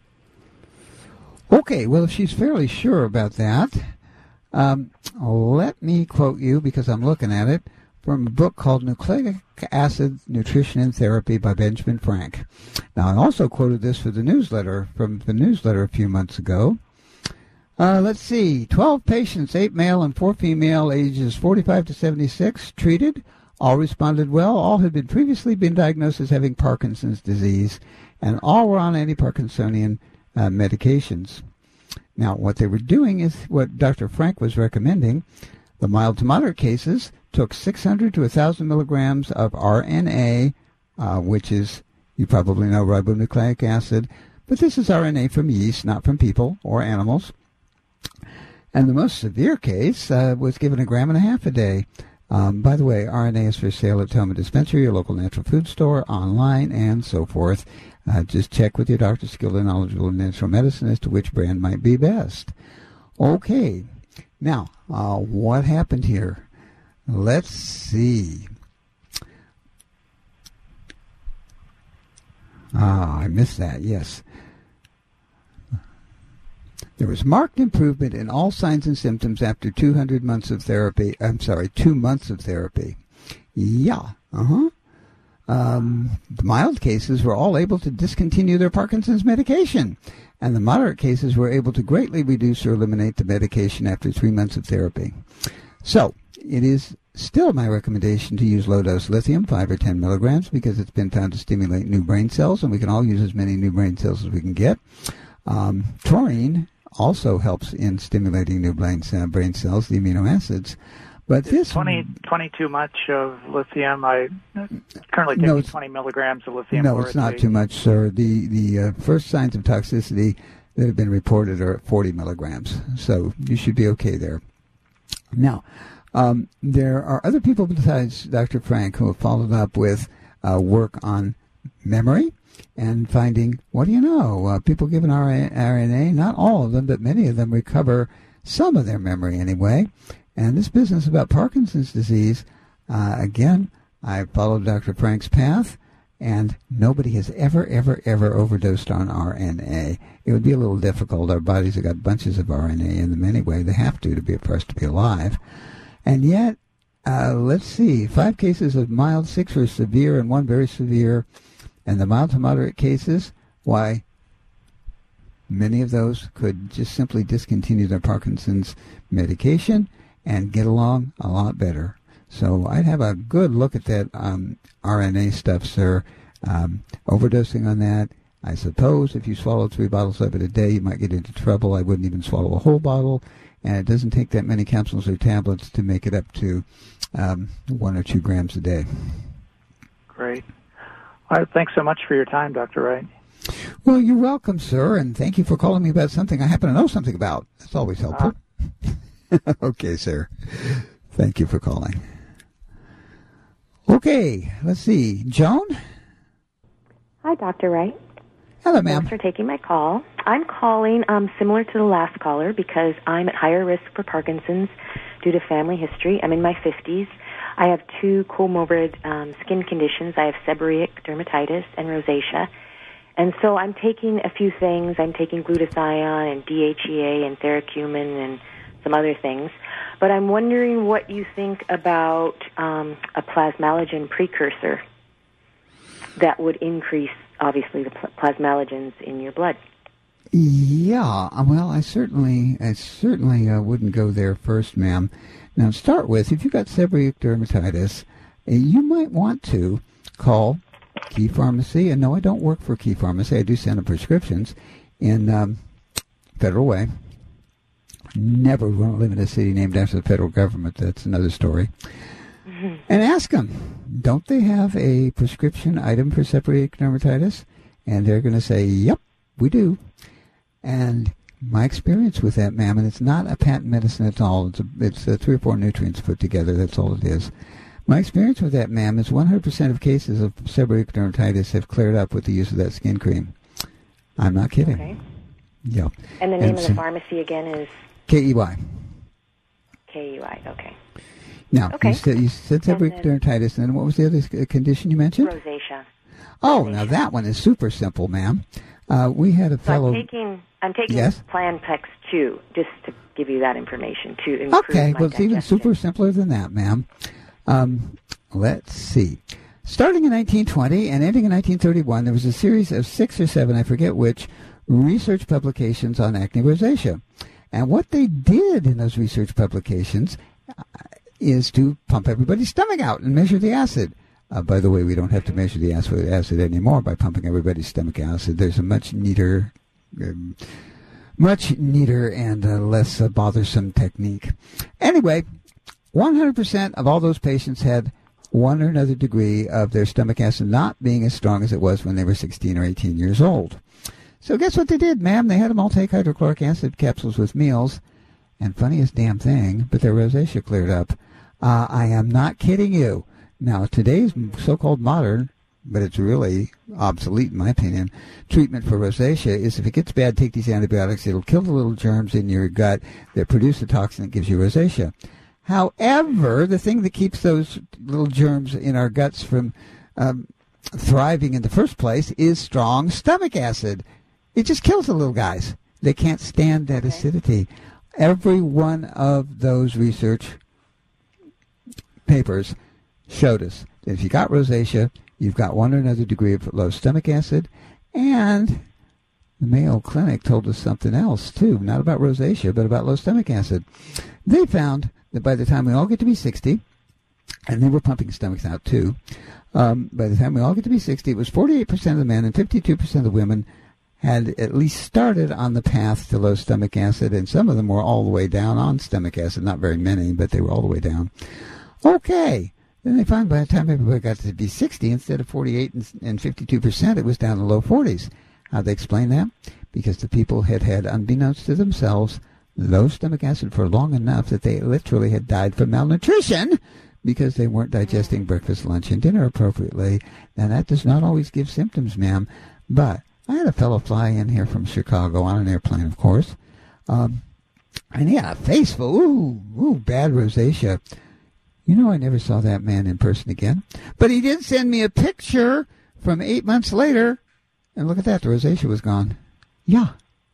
Okay, well, if she's fairly sure about that, um, let me quote you, because I'm looking at it, from a book called Nucleic Acid Nutrition and Therapy by Benjamin Frank. Now, I also quoted this for the newsletter, from the newsletter a few months ago. Uh, let's see, twelve patients, eight male and four female, ages forty-five to seventy-six, treated. All responded well. All had been previously been diagnosed as having Parkinson's disease, and all were on anti-Parkinsonian uh, medications. Now, what they were doing is what Doctor Frank was recommending. The mild to moderate cases took six hundred to one thousand milligrams of R N A, uh, which is, you probably know, ribonucleic acid, but this is R N A from yeast, not from people or animals. And the most severe case uh, was given a gram and a half a day. Um, by the way, R N A is for sale at Tahoma Dispensary, your local natural food store, online, and so forth. Uh, just check with your doctor skilled and knowledgeable in natural medicine as to which brand might be best. Okay, now, uh, what happened here? Let's see. Ah, I missed that, yes. There was marked improvement in all signs and symptoms after two hundred months of therapy. I'm sorry, two months of therapy. Yeah, uh-huh. um, the mild cases were all able to discontinue their Parkinson's medication, and the moderate cases were able to greatly reduce or eliminate the medication after three months of therapy. So it is still my recommendation to use low-dose lithium, five or ten milligrams, because it's been found to stimulate new brain cells, and we can all use as many new brain cells as we can get. Um, taurine also helps in stimulating new brain, uh, brain cells, the amino acids. But this twenty, twenty too much of lithium. I currently taking no, twenty milligrams of lithium. No, it's not too much, sir. The the uh, first signs of toxicity that have been reported are at forty milligrams, so you should be okay there. Now, um, there are other people besides Doctor Frank who have followed up with uh, work on memory and finding, what do you know, uh, people given R N A, not all of them, but many of them recover some of their memory anyway. And this business about Parkinson's disease, uh, again, I followed Doctor Frank's path, and nobody has ever, ever, ever overdosed on R N A. It would be a little difficult. Our bodies have got bunches of R N A in them anyway. They have to to be for us to be alive. And yet, uh, let's see, five cases of mild, six were severe, and one very severe. And the mild to moderate cases, why, many of those could just simply discontinue their Parkinson's medication and get along a lot better. So I'd have a good look at that um, R N A stuff, sir. Um, overdosing on that, I suppose if you swallow three bottles of it a day, you might get into trouble. I wouldn't even swallow a whole bottle, and it doesn't take that many capsules or tablets to make it up to um, one or two grams a day. Great. All right, thanks so much for your time, Doctor Wright. Well, you're welcome, sir, and thank you for calling me about something I happen to know something about. That's always helpful. Uh, Okay, sir. Thank you for calling. Okay, let's see. Joan? Hi, Doctor Wright. Hello, ma'am. Thanks for taking my call. I'm calling um, similar to the last caller because I'm at higher risk for Parkinson's due to family history. I'm in my fifties. I have two comorbid um, skin conditions. I have seborrheic dermatitis and rosacea. And so I'm taking a few things. I'm taking glutathione and D H E A and theracumin and some other things. But I'm wondering what you think about um, a plasmalogen precursor that would increase, obviously, the pl- plasmalogens in your blood. Yeah, well, I certainly, I certainly uh, wouldn't go there first, ma'am. Now, to start with, if you've got seborrheic dermatitis, uh, you might want to call Key Pharmacy. And no, I don't work for Key Pharmacy. I do send them prescriptions in um, Federal Way. Never want to live in a city named after the federal government. That's another story. Mm-hmm. And ask them, don't they have a prescription item for seborrheic dermatitis? And they're going to say, yep, we do. And my experience with that, ma'am, and it's not a patent medicine at all. It's, a, it's a three or four nutrients put together. That's all it is. My experience with that, ma'am, is one hundred percent of cases of seborrheic dermatitis have cleared up with the use of that skin cream. I'm not kidding. Okay. Yeah. And the name and of so, the pharmacy again is? K E Y. K E Y, okay. Now, okay. you said, you said seborrheic dermatitis, and then what was the other condition you mentioned? Rosacea. Oh, Rosacea. Now that one is super simple, ma'am. Uh, we had a fellow... So I'm taking, I'm taking yes? Planpex two, just to give you that information, to improve Okay, my well, it's even super simpler than that, ma'am. Um, let's see. Starting in nineteen twenty and ending in nineteen thirty-one, there was a series of six or seven, I forget which, research publications on acne rosacea. And what they did in those research publications uh, is to pump everybody's stomach out and measure the acid. Uh, by the way, we don't have to measure the acid, acid anymore by pumping everybody's stomach acid. There's a much neater, um, much neater and uh, less uh, bothersome technique. Anyway, one hundred percent of all those patients had one or another degree of their stomach acid not being as strong as it was when they were sixteen or eighteen years old. So guess what they did, ma'am? They had them all take hydrochloric acid capsules with meals. And funniest damn thing, but their rosacea cleared up. Uh, I am not kidding you. Now, today's so-called modern, but it's really obsolete in my opinion, treatment for rosacea is if it gets bad, take these antibiotics. It'll kill the little germs in your gut that produce the toxin that gives you rosacea. However, the thing that keeps those little germs in our guts from um, thriving in the first place is strong stomach acid. It just kills the little guys. They can't stand that okay. acidity. Every one of those research papers showed us that if you got rosacea, you've got one or another degree of low stomach acid. And the Mayo Clinic told us something else, too, not about rosacea, but about low stomach acid. They found that by the time we all get to be sixty, and they were pumping stomachs out, too, um, by the time we all get to be sixty, it was forty-eight percent of the men and fifty-two percent of the women had at least started on the path to low stomach acid, and some of them were all the way down on stomach acid. Not very many, but they were all the way down. Okay. Then they found by the time everybody got to be sixty, instead of forty-eight and fifty-two percent, it was down to low forties. How'd they explain that? Because the people had had, unbeknownst to themselves, low stomach acid for long enough that they literally had died from malnutrition because they weren't digesting breakfast, lunch, and dinner appropriately. Now, that does not always give symptoms, ma'am, but I had a fellow fly in here from Chicago on an airplane, of course, um, and he had a face full, ooh, ooh, bad rosacea. You know, I never saw that man in person again, but he did send me a picture from eight months later, and look at that, the rosacea was gone. Yeah.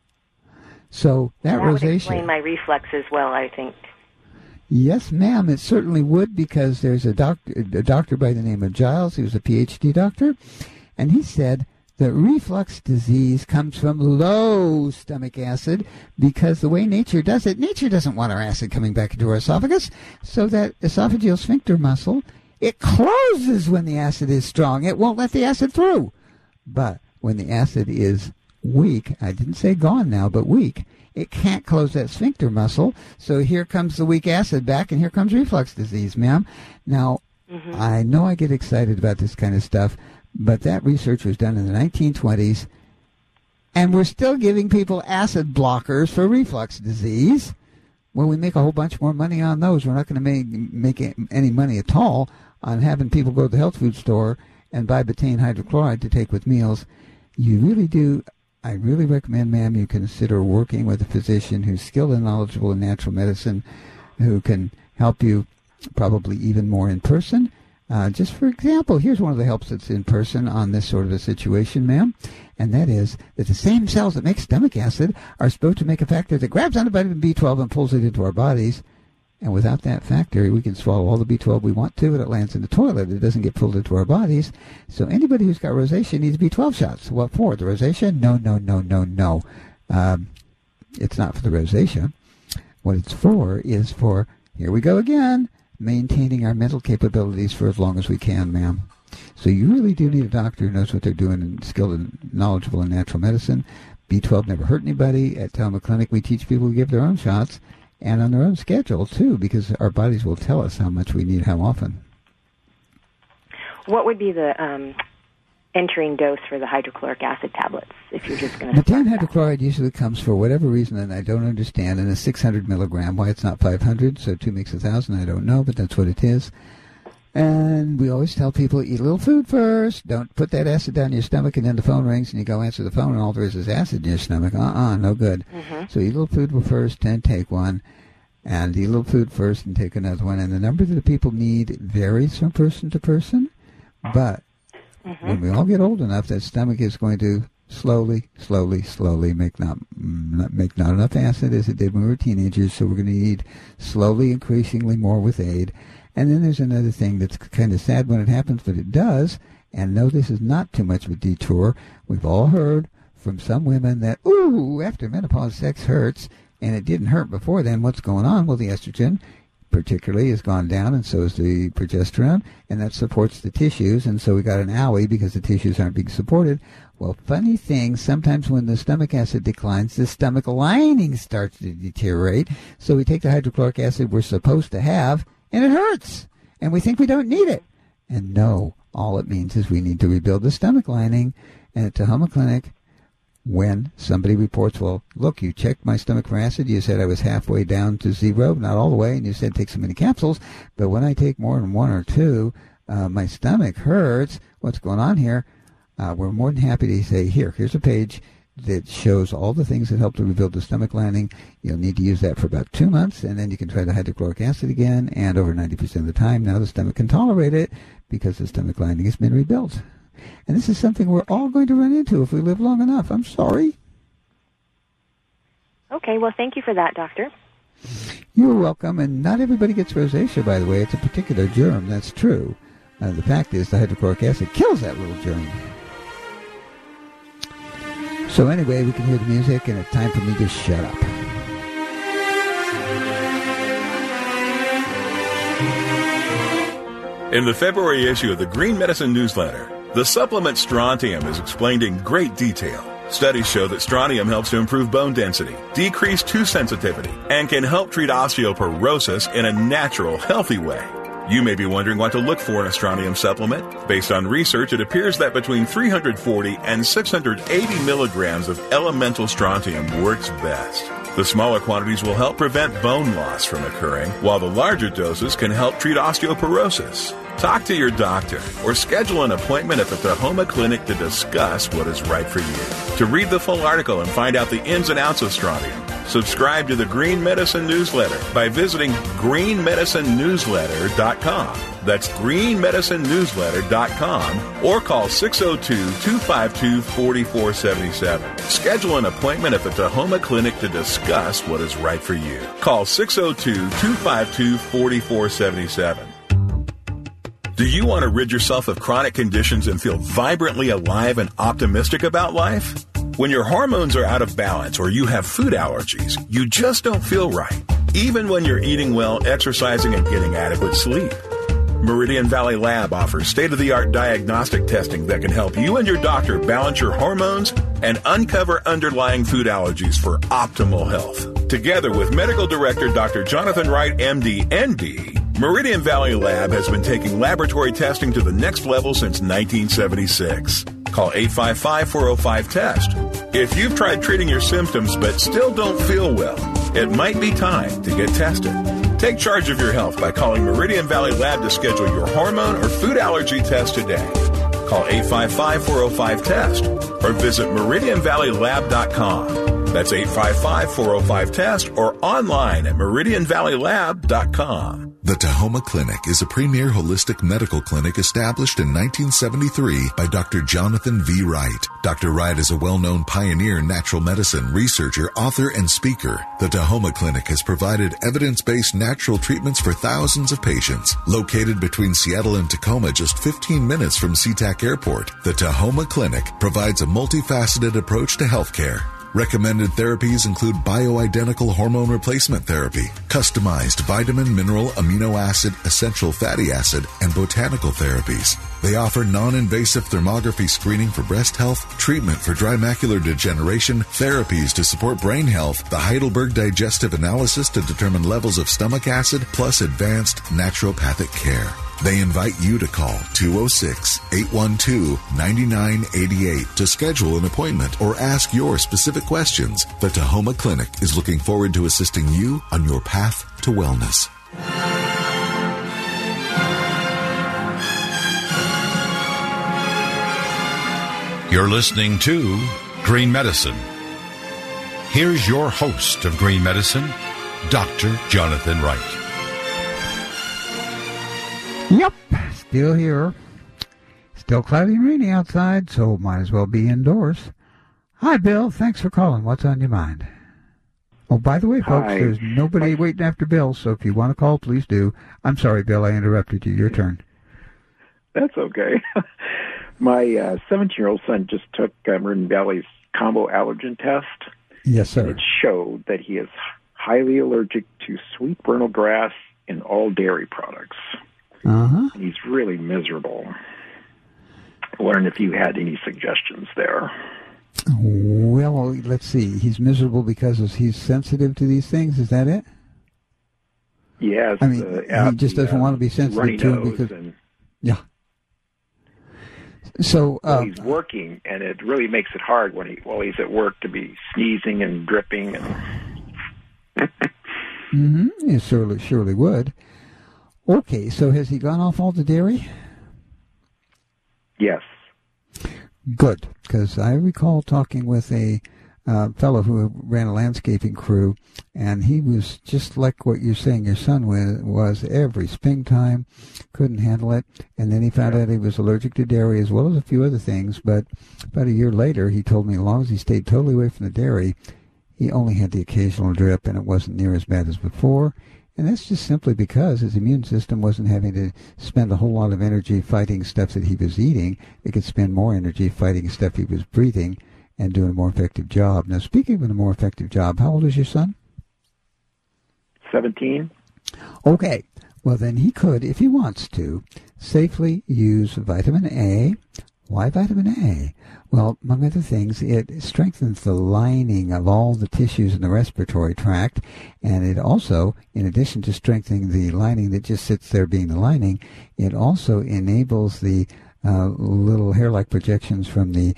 So that, that rosacea would explain my reflux as well, I think. Yes, ma'am, it certainly would, because there's a doctor, a doctor by the name of Giles. He was a P H D doctor, and he said that reflux disease comes from low stomach acid because the way nature does it, nature doesn't want our acid coming back into our esophagus, so that esophageal sphincter muscle, it closes when the acid is strong. It won't let the acid through. But when the acid is weak, I didn't say gone now, but weak, it can't close that sphincter muscle, so here comes the weak acid back, and here comes reflux disease, ma'am. Now, mm-hmm. I know I get excited about this kind of stuff, but that research was done in the nineteen twenties, and we're still giving people acid blockers for reflux disease. Well, we make a whole bunch more money on those. We're not going to make, make any money at all on having people go to the health food store and buy betaine hydrochloride to take with meals. You really do, I really recommend, ma'am, you consider working with a physician who's skilled and knowledgeable in natural medicine, who can help you probably even more in person. Uh, just for example, here's one of the helps that's in person on this sort of a situation, ma'am, and that is that the same cells that make stomach acid are supposed to make a factor that grabs onto vitamin B twelve and pulls it into our bodies. And without that factor, we can swallow all the B twelve we want to, and it lands in the toilet. It doesn't get pulled into our bodies. So anybody who's got rosacea needs B twelve shots. What for? The rosacea? No, no, no, no, no. Um, it's not for the rosacea. What it's for is for, here we go again, maintaining our mental capabilities for as long as we can, ma'am. So you really do need a doctor who knows what they're doing and skilled and knowledgeable in natural medicine. B twelve never hurt anybody. At Telma Clinic, we teach people to give their own shots and on their own schedule, too, because our bodies will tell us how much we need, how often. What would be the um, entering dose for the hydrochloric acid tablets, if you're just going to... Betaine hydrochloride usually comes, for whatever reason, and I don't understand, in a six hundred milligram. Why it's not five hundred, so two makes a thousand, I don't know, but that's what it is. And we always tell people, eat a little food first. Don't put that acid down your stomach, and then the phone rings, and you go answer the phone, and all there is is acid in your stomach. Uh-uh, no good. Mm-hmm. So eat a little food first, then take one. And eat a little food first and take another one. And the number that the people need varies from person to person. But mm-hmm. when we all get old enough, that stomach is going to slowly, slowly, slowly make not, not make not enough acid as it did when we were teenagers. So we're going to need slowly, increasingly more with aid. And then there's another thing that's kind of sad when it happens, but it does. And no, this is not too much of a detour. We've all heard from some women that, ooh, after menopause, sex hurts. And it didn't hurt before then. What's going on? Well, the estrogen, particularly, has gone down, and so is the progesterone, and that supports the tissues, and so we got an owie because the tissues aren't being supported. Well, funny thing, sometimes when the stomach acid declines, the stomach lining starts to deteriorate, so we take the hydrochloric acid we're supposed to have, and it hurts, and we think we don't need it. And no, all it means is we need to rebuild the stomach lining, and at Tahoma Clinic, when somebody reports, well, look, you checked my stomach for acid, you said I was halfway down to zero, not all the way, and you said take so many capsules, but when I take more than one or two, uh, my stomach hurts. What's going on here? Uh, we're more than happy to say, here, here's a page that shows all the things that help to rebuild the stomach lining. You'll need to use that for about two months, and then you can try the hydrochloric acid again, and over ninety percent of the time, now the stomach can tolerate it because the stomach lining has been rebuilt. And this is something we're all going to run into if we live long enough. I'm sorry. Okay, well, thank you for that, Doctor. You're welcome. And not everybody gets rosacea, by the way. It's a particular germ. That's true. Uh, the fact is, the hydrochloric acid kills that little germ. So anyway, we can hear the music, and it's time for me to shut up. In the February issue of the Green Medicine Newsletter, the supplement strontium is explained in great detail. Studies show that strontium helps to improve bone density, decrease tooth sensitivity, and can help treat osteoporosis in a natural, healthy way. You may be wondering what to look for in a strontium supplement. Based on research, it appears that between three hundred forty and six hundred eighty milligrams of elemental strontium works best. The smaller quantities will help prevent bone loss from occurring, while the larger doses can help treat osteoporosis. Talk to your doctor or schedule an appointment at the Tahoma Clinic to discuss what is right for you. To read the full article and find out the ins and outs of strontium, subscribe to the Green Medicine Newsletter by visiting green medicine newsletter dot com. That's green medicine newsletter dot com or call six oh two, two five two, four four seven seven. Schedule an appointment at the Tahoma Clinic to discuss what is right for you. Call six oh two, two five two, four four seven seven. Do you want to rid yourself of chronic conditions and feel vibrantly alive and optimistic about life? When your hormones are out of balance or you have food allergies, you just don't feel right, even when you're eating well, exercising, and getting adequate sleep. Meridian Valley Lab offers state-of-the-art diagnostic testing that can help you and your doctor balance your hormones and uncover underlying food allergies for optimal health. Together with Medical Director Doctor Jonathan Wright, M D, N D, Meridian Valley Lab has been taking laboratory testing to the next level since nineteen seventy-six. Call eight five five, four oh five, test. If you've tried treating your symptoms but still don't feel well, it might be time to get tested. Take charge of your health by calling Meridian Valley Lab to schedule your hormone or food allergy test today. Call eight five five, four oh five, test or visit meridian valley lab dot com. That's eight five five, four oh five, test or online at meridian valley lab dot com. The Tahoma Clinic is a premier holistic medical clinic established in nineteen seventy-three by Doctor Jonathan V. Wright. Doctor Wright is a well-known pioneer in natural medicine, researcher, author, and speaker. The Tahoma Clinic has provided evidence-based natural treatments for thousands of patients. Located between Seattle and Tacoma, just fifteen minutes from SeaTac Airport, the Tahoma Clinic provides a multifaceted approach to healthcare. Recommended therapies include bioidentical hormone replacement therapy, customized vitamin, mineral, amino acid, essential fatty acid, and botanical therapies. They offer non-invasive thermography screening for breast health, treatment for dry macular degeneration, therapies to support brain health, the Heidelberg Digestive Analysis to determine levels of stomach acid, plus advanced naturopathic care. They invite you to call two oh six, eight one two, nine nine eight eight to schedule an appointment or ask your specific questions. The Tahoma Clinic is looking forward to assisting you on your path to wellness. You're listening to Green Medicine. Here's your host of Green Medicine, Doctor Jonathan Wright. Yep, still here. Still cloudy and rainy outside, so might as well be indoors. Hi, Bill. Thanks for calling. What's on your mind? Oh, by the way, folks, Hi. there's nobody waiting after Bill, so if you want to call, please do. I'm sorry, Bill, I interrupted you. Your turn. That's okay. My uh, seventeen-year-old son just took uh, Meridian Valley's combo allergen test. Yes, sir. It showed that he is highly allergic to sweet vernal grass and all dairy products. Uh-huh. He's really miserable. I wondered if you had any suggestions there. Well, let's see. He's miserable because he's sensitive to these things. Is that it? Yes. I mean, uh, he just the, doesn't uh, want to be sensitive to it because... And, yeah. So well, uh, he's working, and it really makes it hard when he while he's at work to be sneezing and dripping. And mm-hmm, it surely, surely would. Okay, so has he gone off all the dairy? Yes. Good, because I recall talking with a uh, fellow who ran a landscaping crew, and he was just like what you're saying your son was, was every springtime, couldn't handle it, and then he found out he was allergic to dairy as well as a few other things, but about a year later he told me as long as he stayed totally away from the dairy, he only had the occasional drip, and it wasn't near as bad as before. And that's just simply because his immune system wasn't having to spend a whole lot of energy fighting stuff that he was eating. It could spend more energy fighting stuff he was breathing and doing a more effective job. Now, speaking of a more effective job, how old is your son? seventeen. Okay. Well, then he could, if he wants to, safely use vitamin A. Why vitamin A? Well, among other things, it strengthens the lining of all the tissues in the respiratory tract, and it also, in addition to strengthening the lining that just sits there being the lining, it also enables the uh, little hair-like projections from the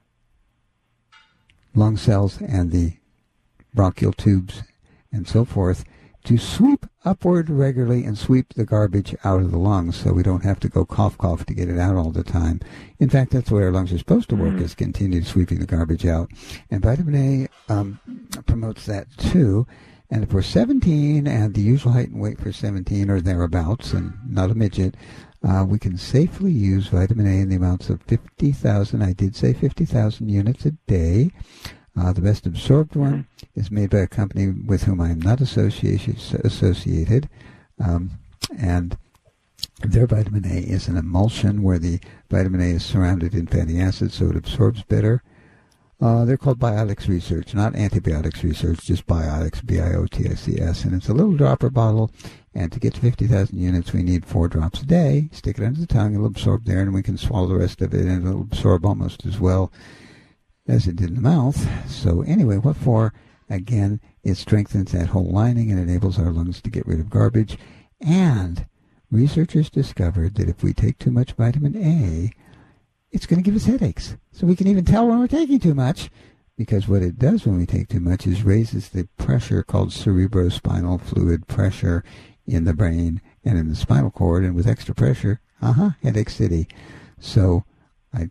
lung cells and the bronchial tubes and so forth to sweep upward regularly and sweep the garbage out of the lungs so we don't have to go cough, cough to get it out all the time. In fact, that's the way our lungs are supposed to work, mm. is continue sweeping the garbage out. And vitamin A um, promotes that too. And if we're seventeen and the usual height and weight for seventeen or thereabouts and not a midget, uh, we can safely use vitamin A in the amounts of fifty thousand, I did say fifty thousand units a day. Uh, the best absorbed one is made by a company with whom I am not associated, associated um, and their vitamin A is an emulsion where the vitamin A is surrounded in fatty acids, so it absorbs better. Uh, they're called Biotics Research, not Antibiotics Research, just Biotics, B I O T I C S, and it's a little dropper bottle, and to get to fifty thousand units, we need four drops a day. Stick it under the tongue, it'll absorb there, and we can swallow the rest of it, and it'll absorb almost as well as it did in the mouth. So anyway, what for? Again, it strengthens that whole lining and enables our lungs to get rid of garbage. And researchers discovered that if we take too much vitamin A, it's going to give us headaches. So we can even tell when we're taking too much, because what it does when we take too much is raises the pressure called cerebrospinal fluid pressure in the brain and in the spinal cord. And with extra pressure, uh-huh, headache city. So I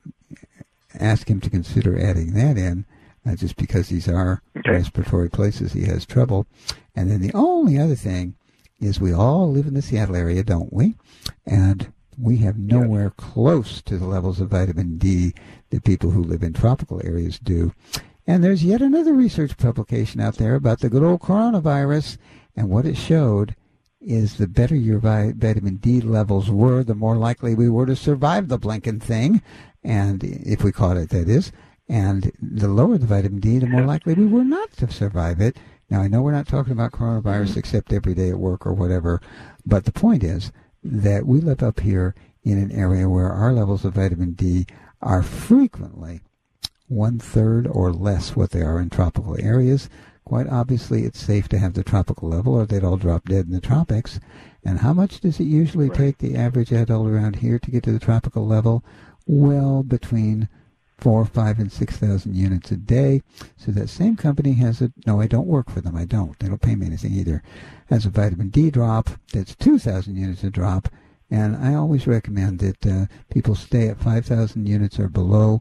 ask him to consider adding that in, uh, just because these are okay. respiratory places he has trouble. And then the only other thing is we all live in the Seattle area, don't we? And we have nowhere yes. close to the levels of vitamin D that people who live in tropical areas do. And there's yet another research publication out there about the good old coronavirus, and what it showed is the better your vi- vitamin D levels were, the more likely we were to survive the blinking thing. And if we caught it, that is, and the lower the vitamin D, the more likely we were not to survive it. Now, I know we're not talking about coronavirus mm-hmm. except every day at work or whatever, but the point is that we live up here in an area where our levels of vitamin D are frequently one-third or less what they are in tropical areas. Quite obviously, it's safe to have the tropical level, or they'd all drop dead in the tropics. And how much does it usually right. take the average adult around here to get to the tropical level? Well, between four, five, and six thousand units a day. So that same company has a no. I don't work for them. I don't. They don't pay me anything either. Has a vitamin D drop that's two thousand units a drop, and I always recommend that uh, people stay at five thousand units or below,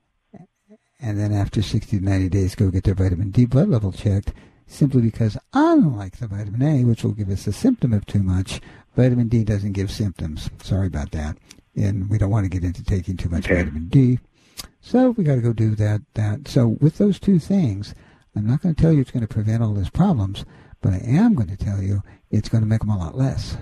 and then after sixty to ninety days, go get their vitamin D blood level checked. Simply because, unlike the vitamin A, which will give us a symptom of too much, vitamin D doesn't give symptoms. Sorry about that. And we don't want to get into taking too much okay. vitamin D. So we got to go do that. That. So with those two things, I'm not going to tell you it's going to prevent all those problems, but I am going to tell you it's going to make them a lot less.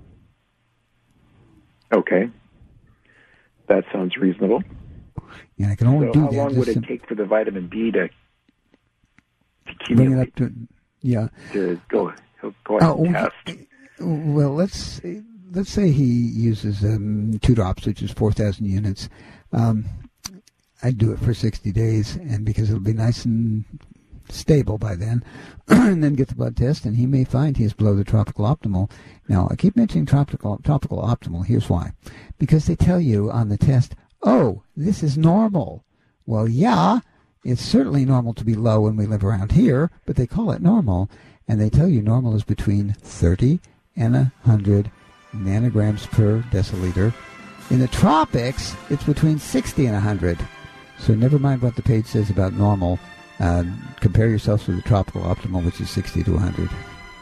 Okay. That sounds reasonable. Yeah, I can only so do how that. How long would it sim- take for the vitamin D to bring it up to, yeah. to go, go ahead oh, and test? Well, let's let's say he uses um, two drops, which is four thousand units. Um, I'd do it for sixty days, and because it'll be nice and stable by then, and then get the blood test, and he may find he is below the tropical optimal. Now, I keep mentioning tropical tropical optimal. Here's why. Because they tell you on the test, oh, this is normal. Well, yeah, it's certainly normal to be low when we live around here, but they call it normal, and they tell you normal is between thirty and one hundred nanograms per deciliter. In the tropics, it's between sixty and one hundred. So never mind what the page says about normal. Uh, compare yourself to the tropical optimal, which is sixty to one hundred.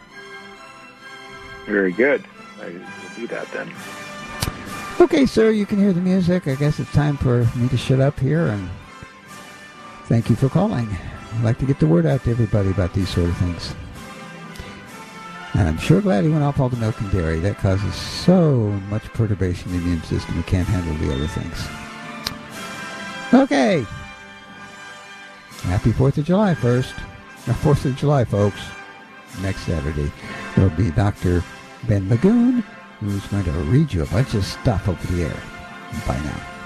Very good. I will do that then. Okay, sir, you can hear the music. I guess it's time for me to shut up here, and thank you for calling. I'd like to get the word out to everybody about these sort of things. And I'm sure glad he went off all the milk and dairy. That causes so much perturbation in the immune system. We can't handle the other things. Okay. Happy fourth of July first. Now, fourth of July, folks. Next Saturday. It'll be Doctor Ben Lagoon, who's going to read you a bunch of stuff over the air. Bye now.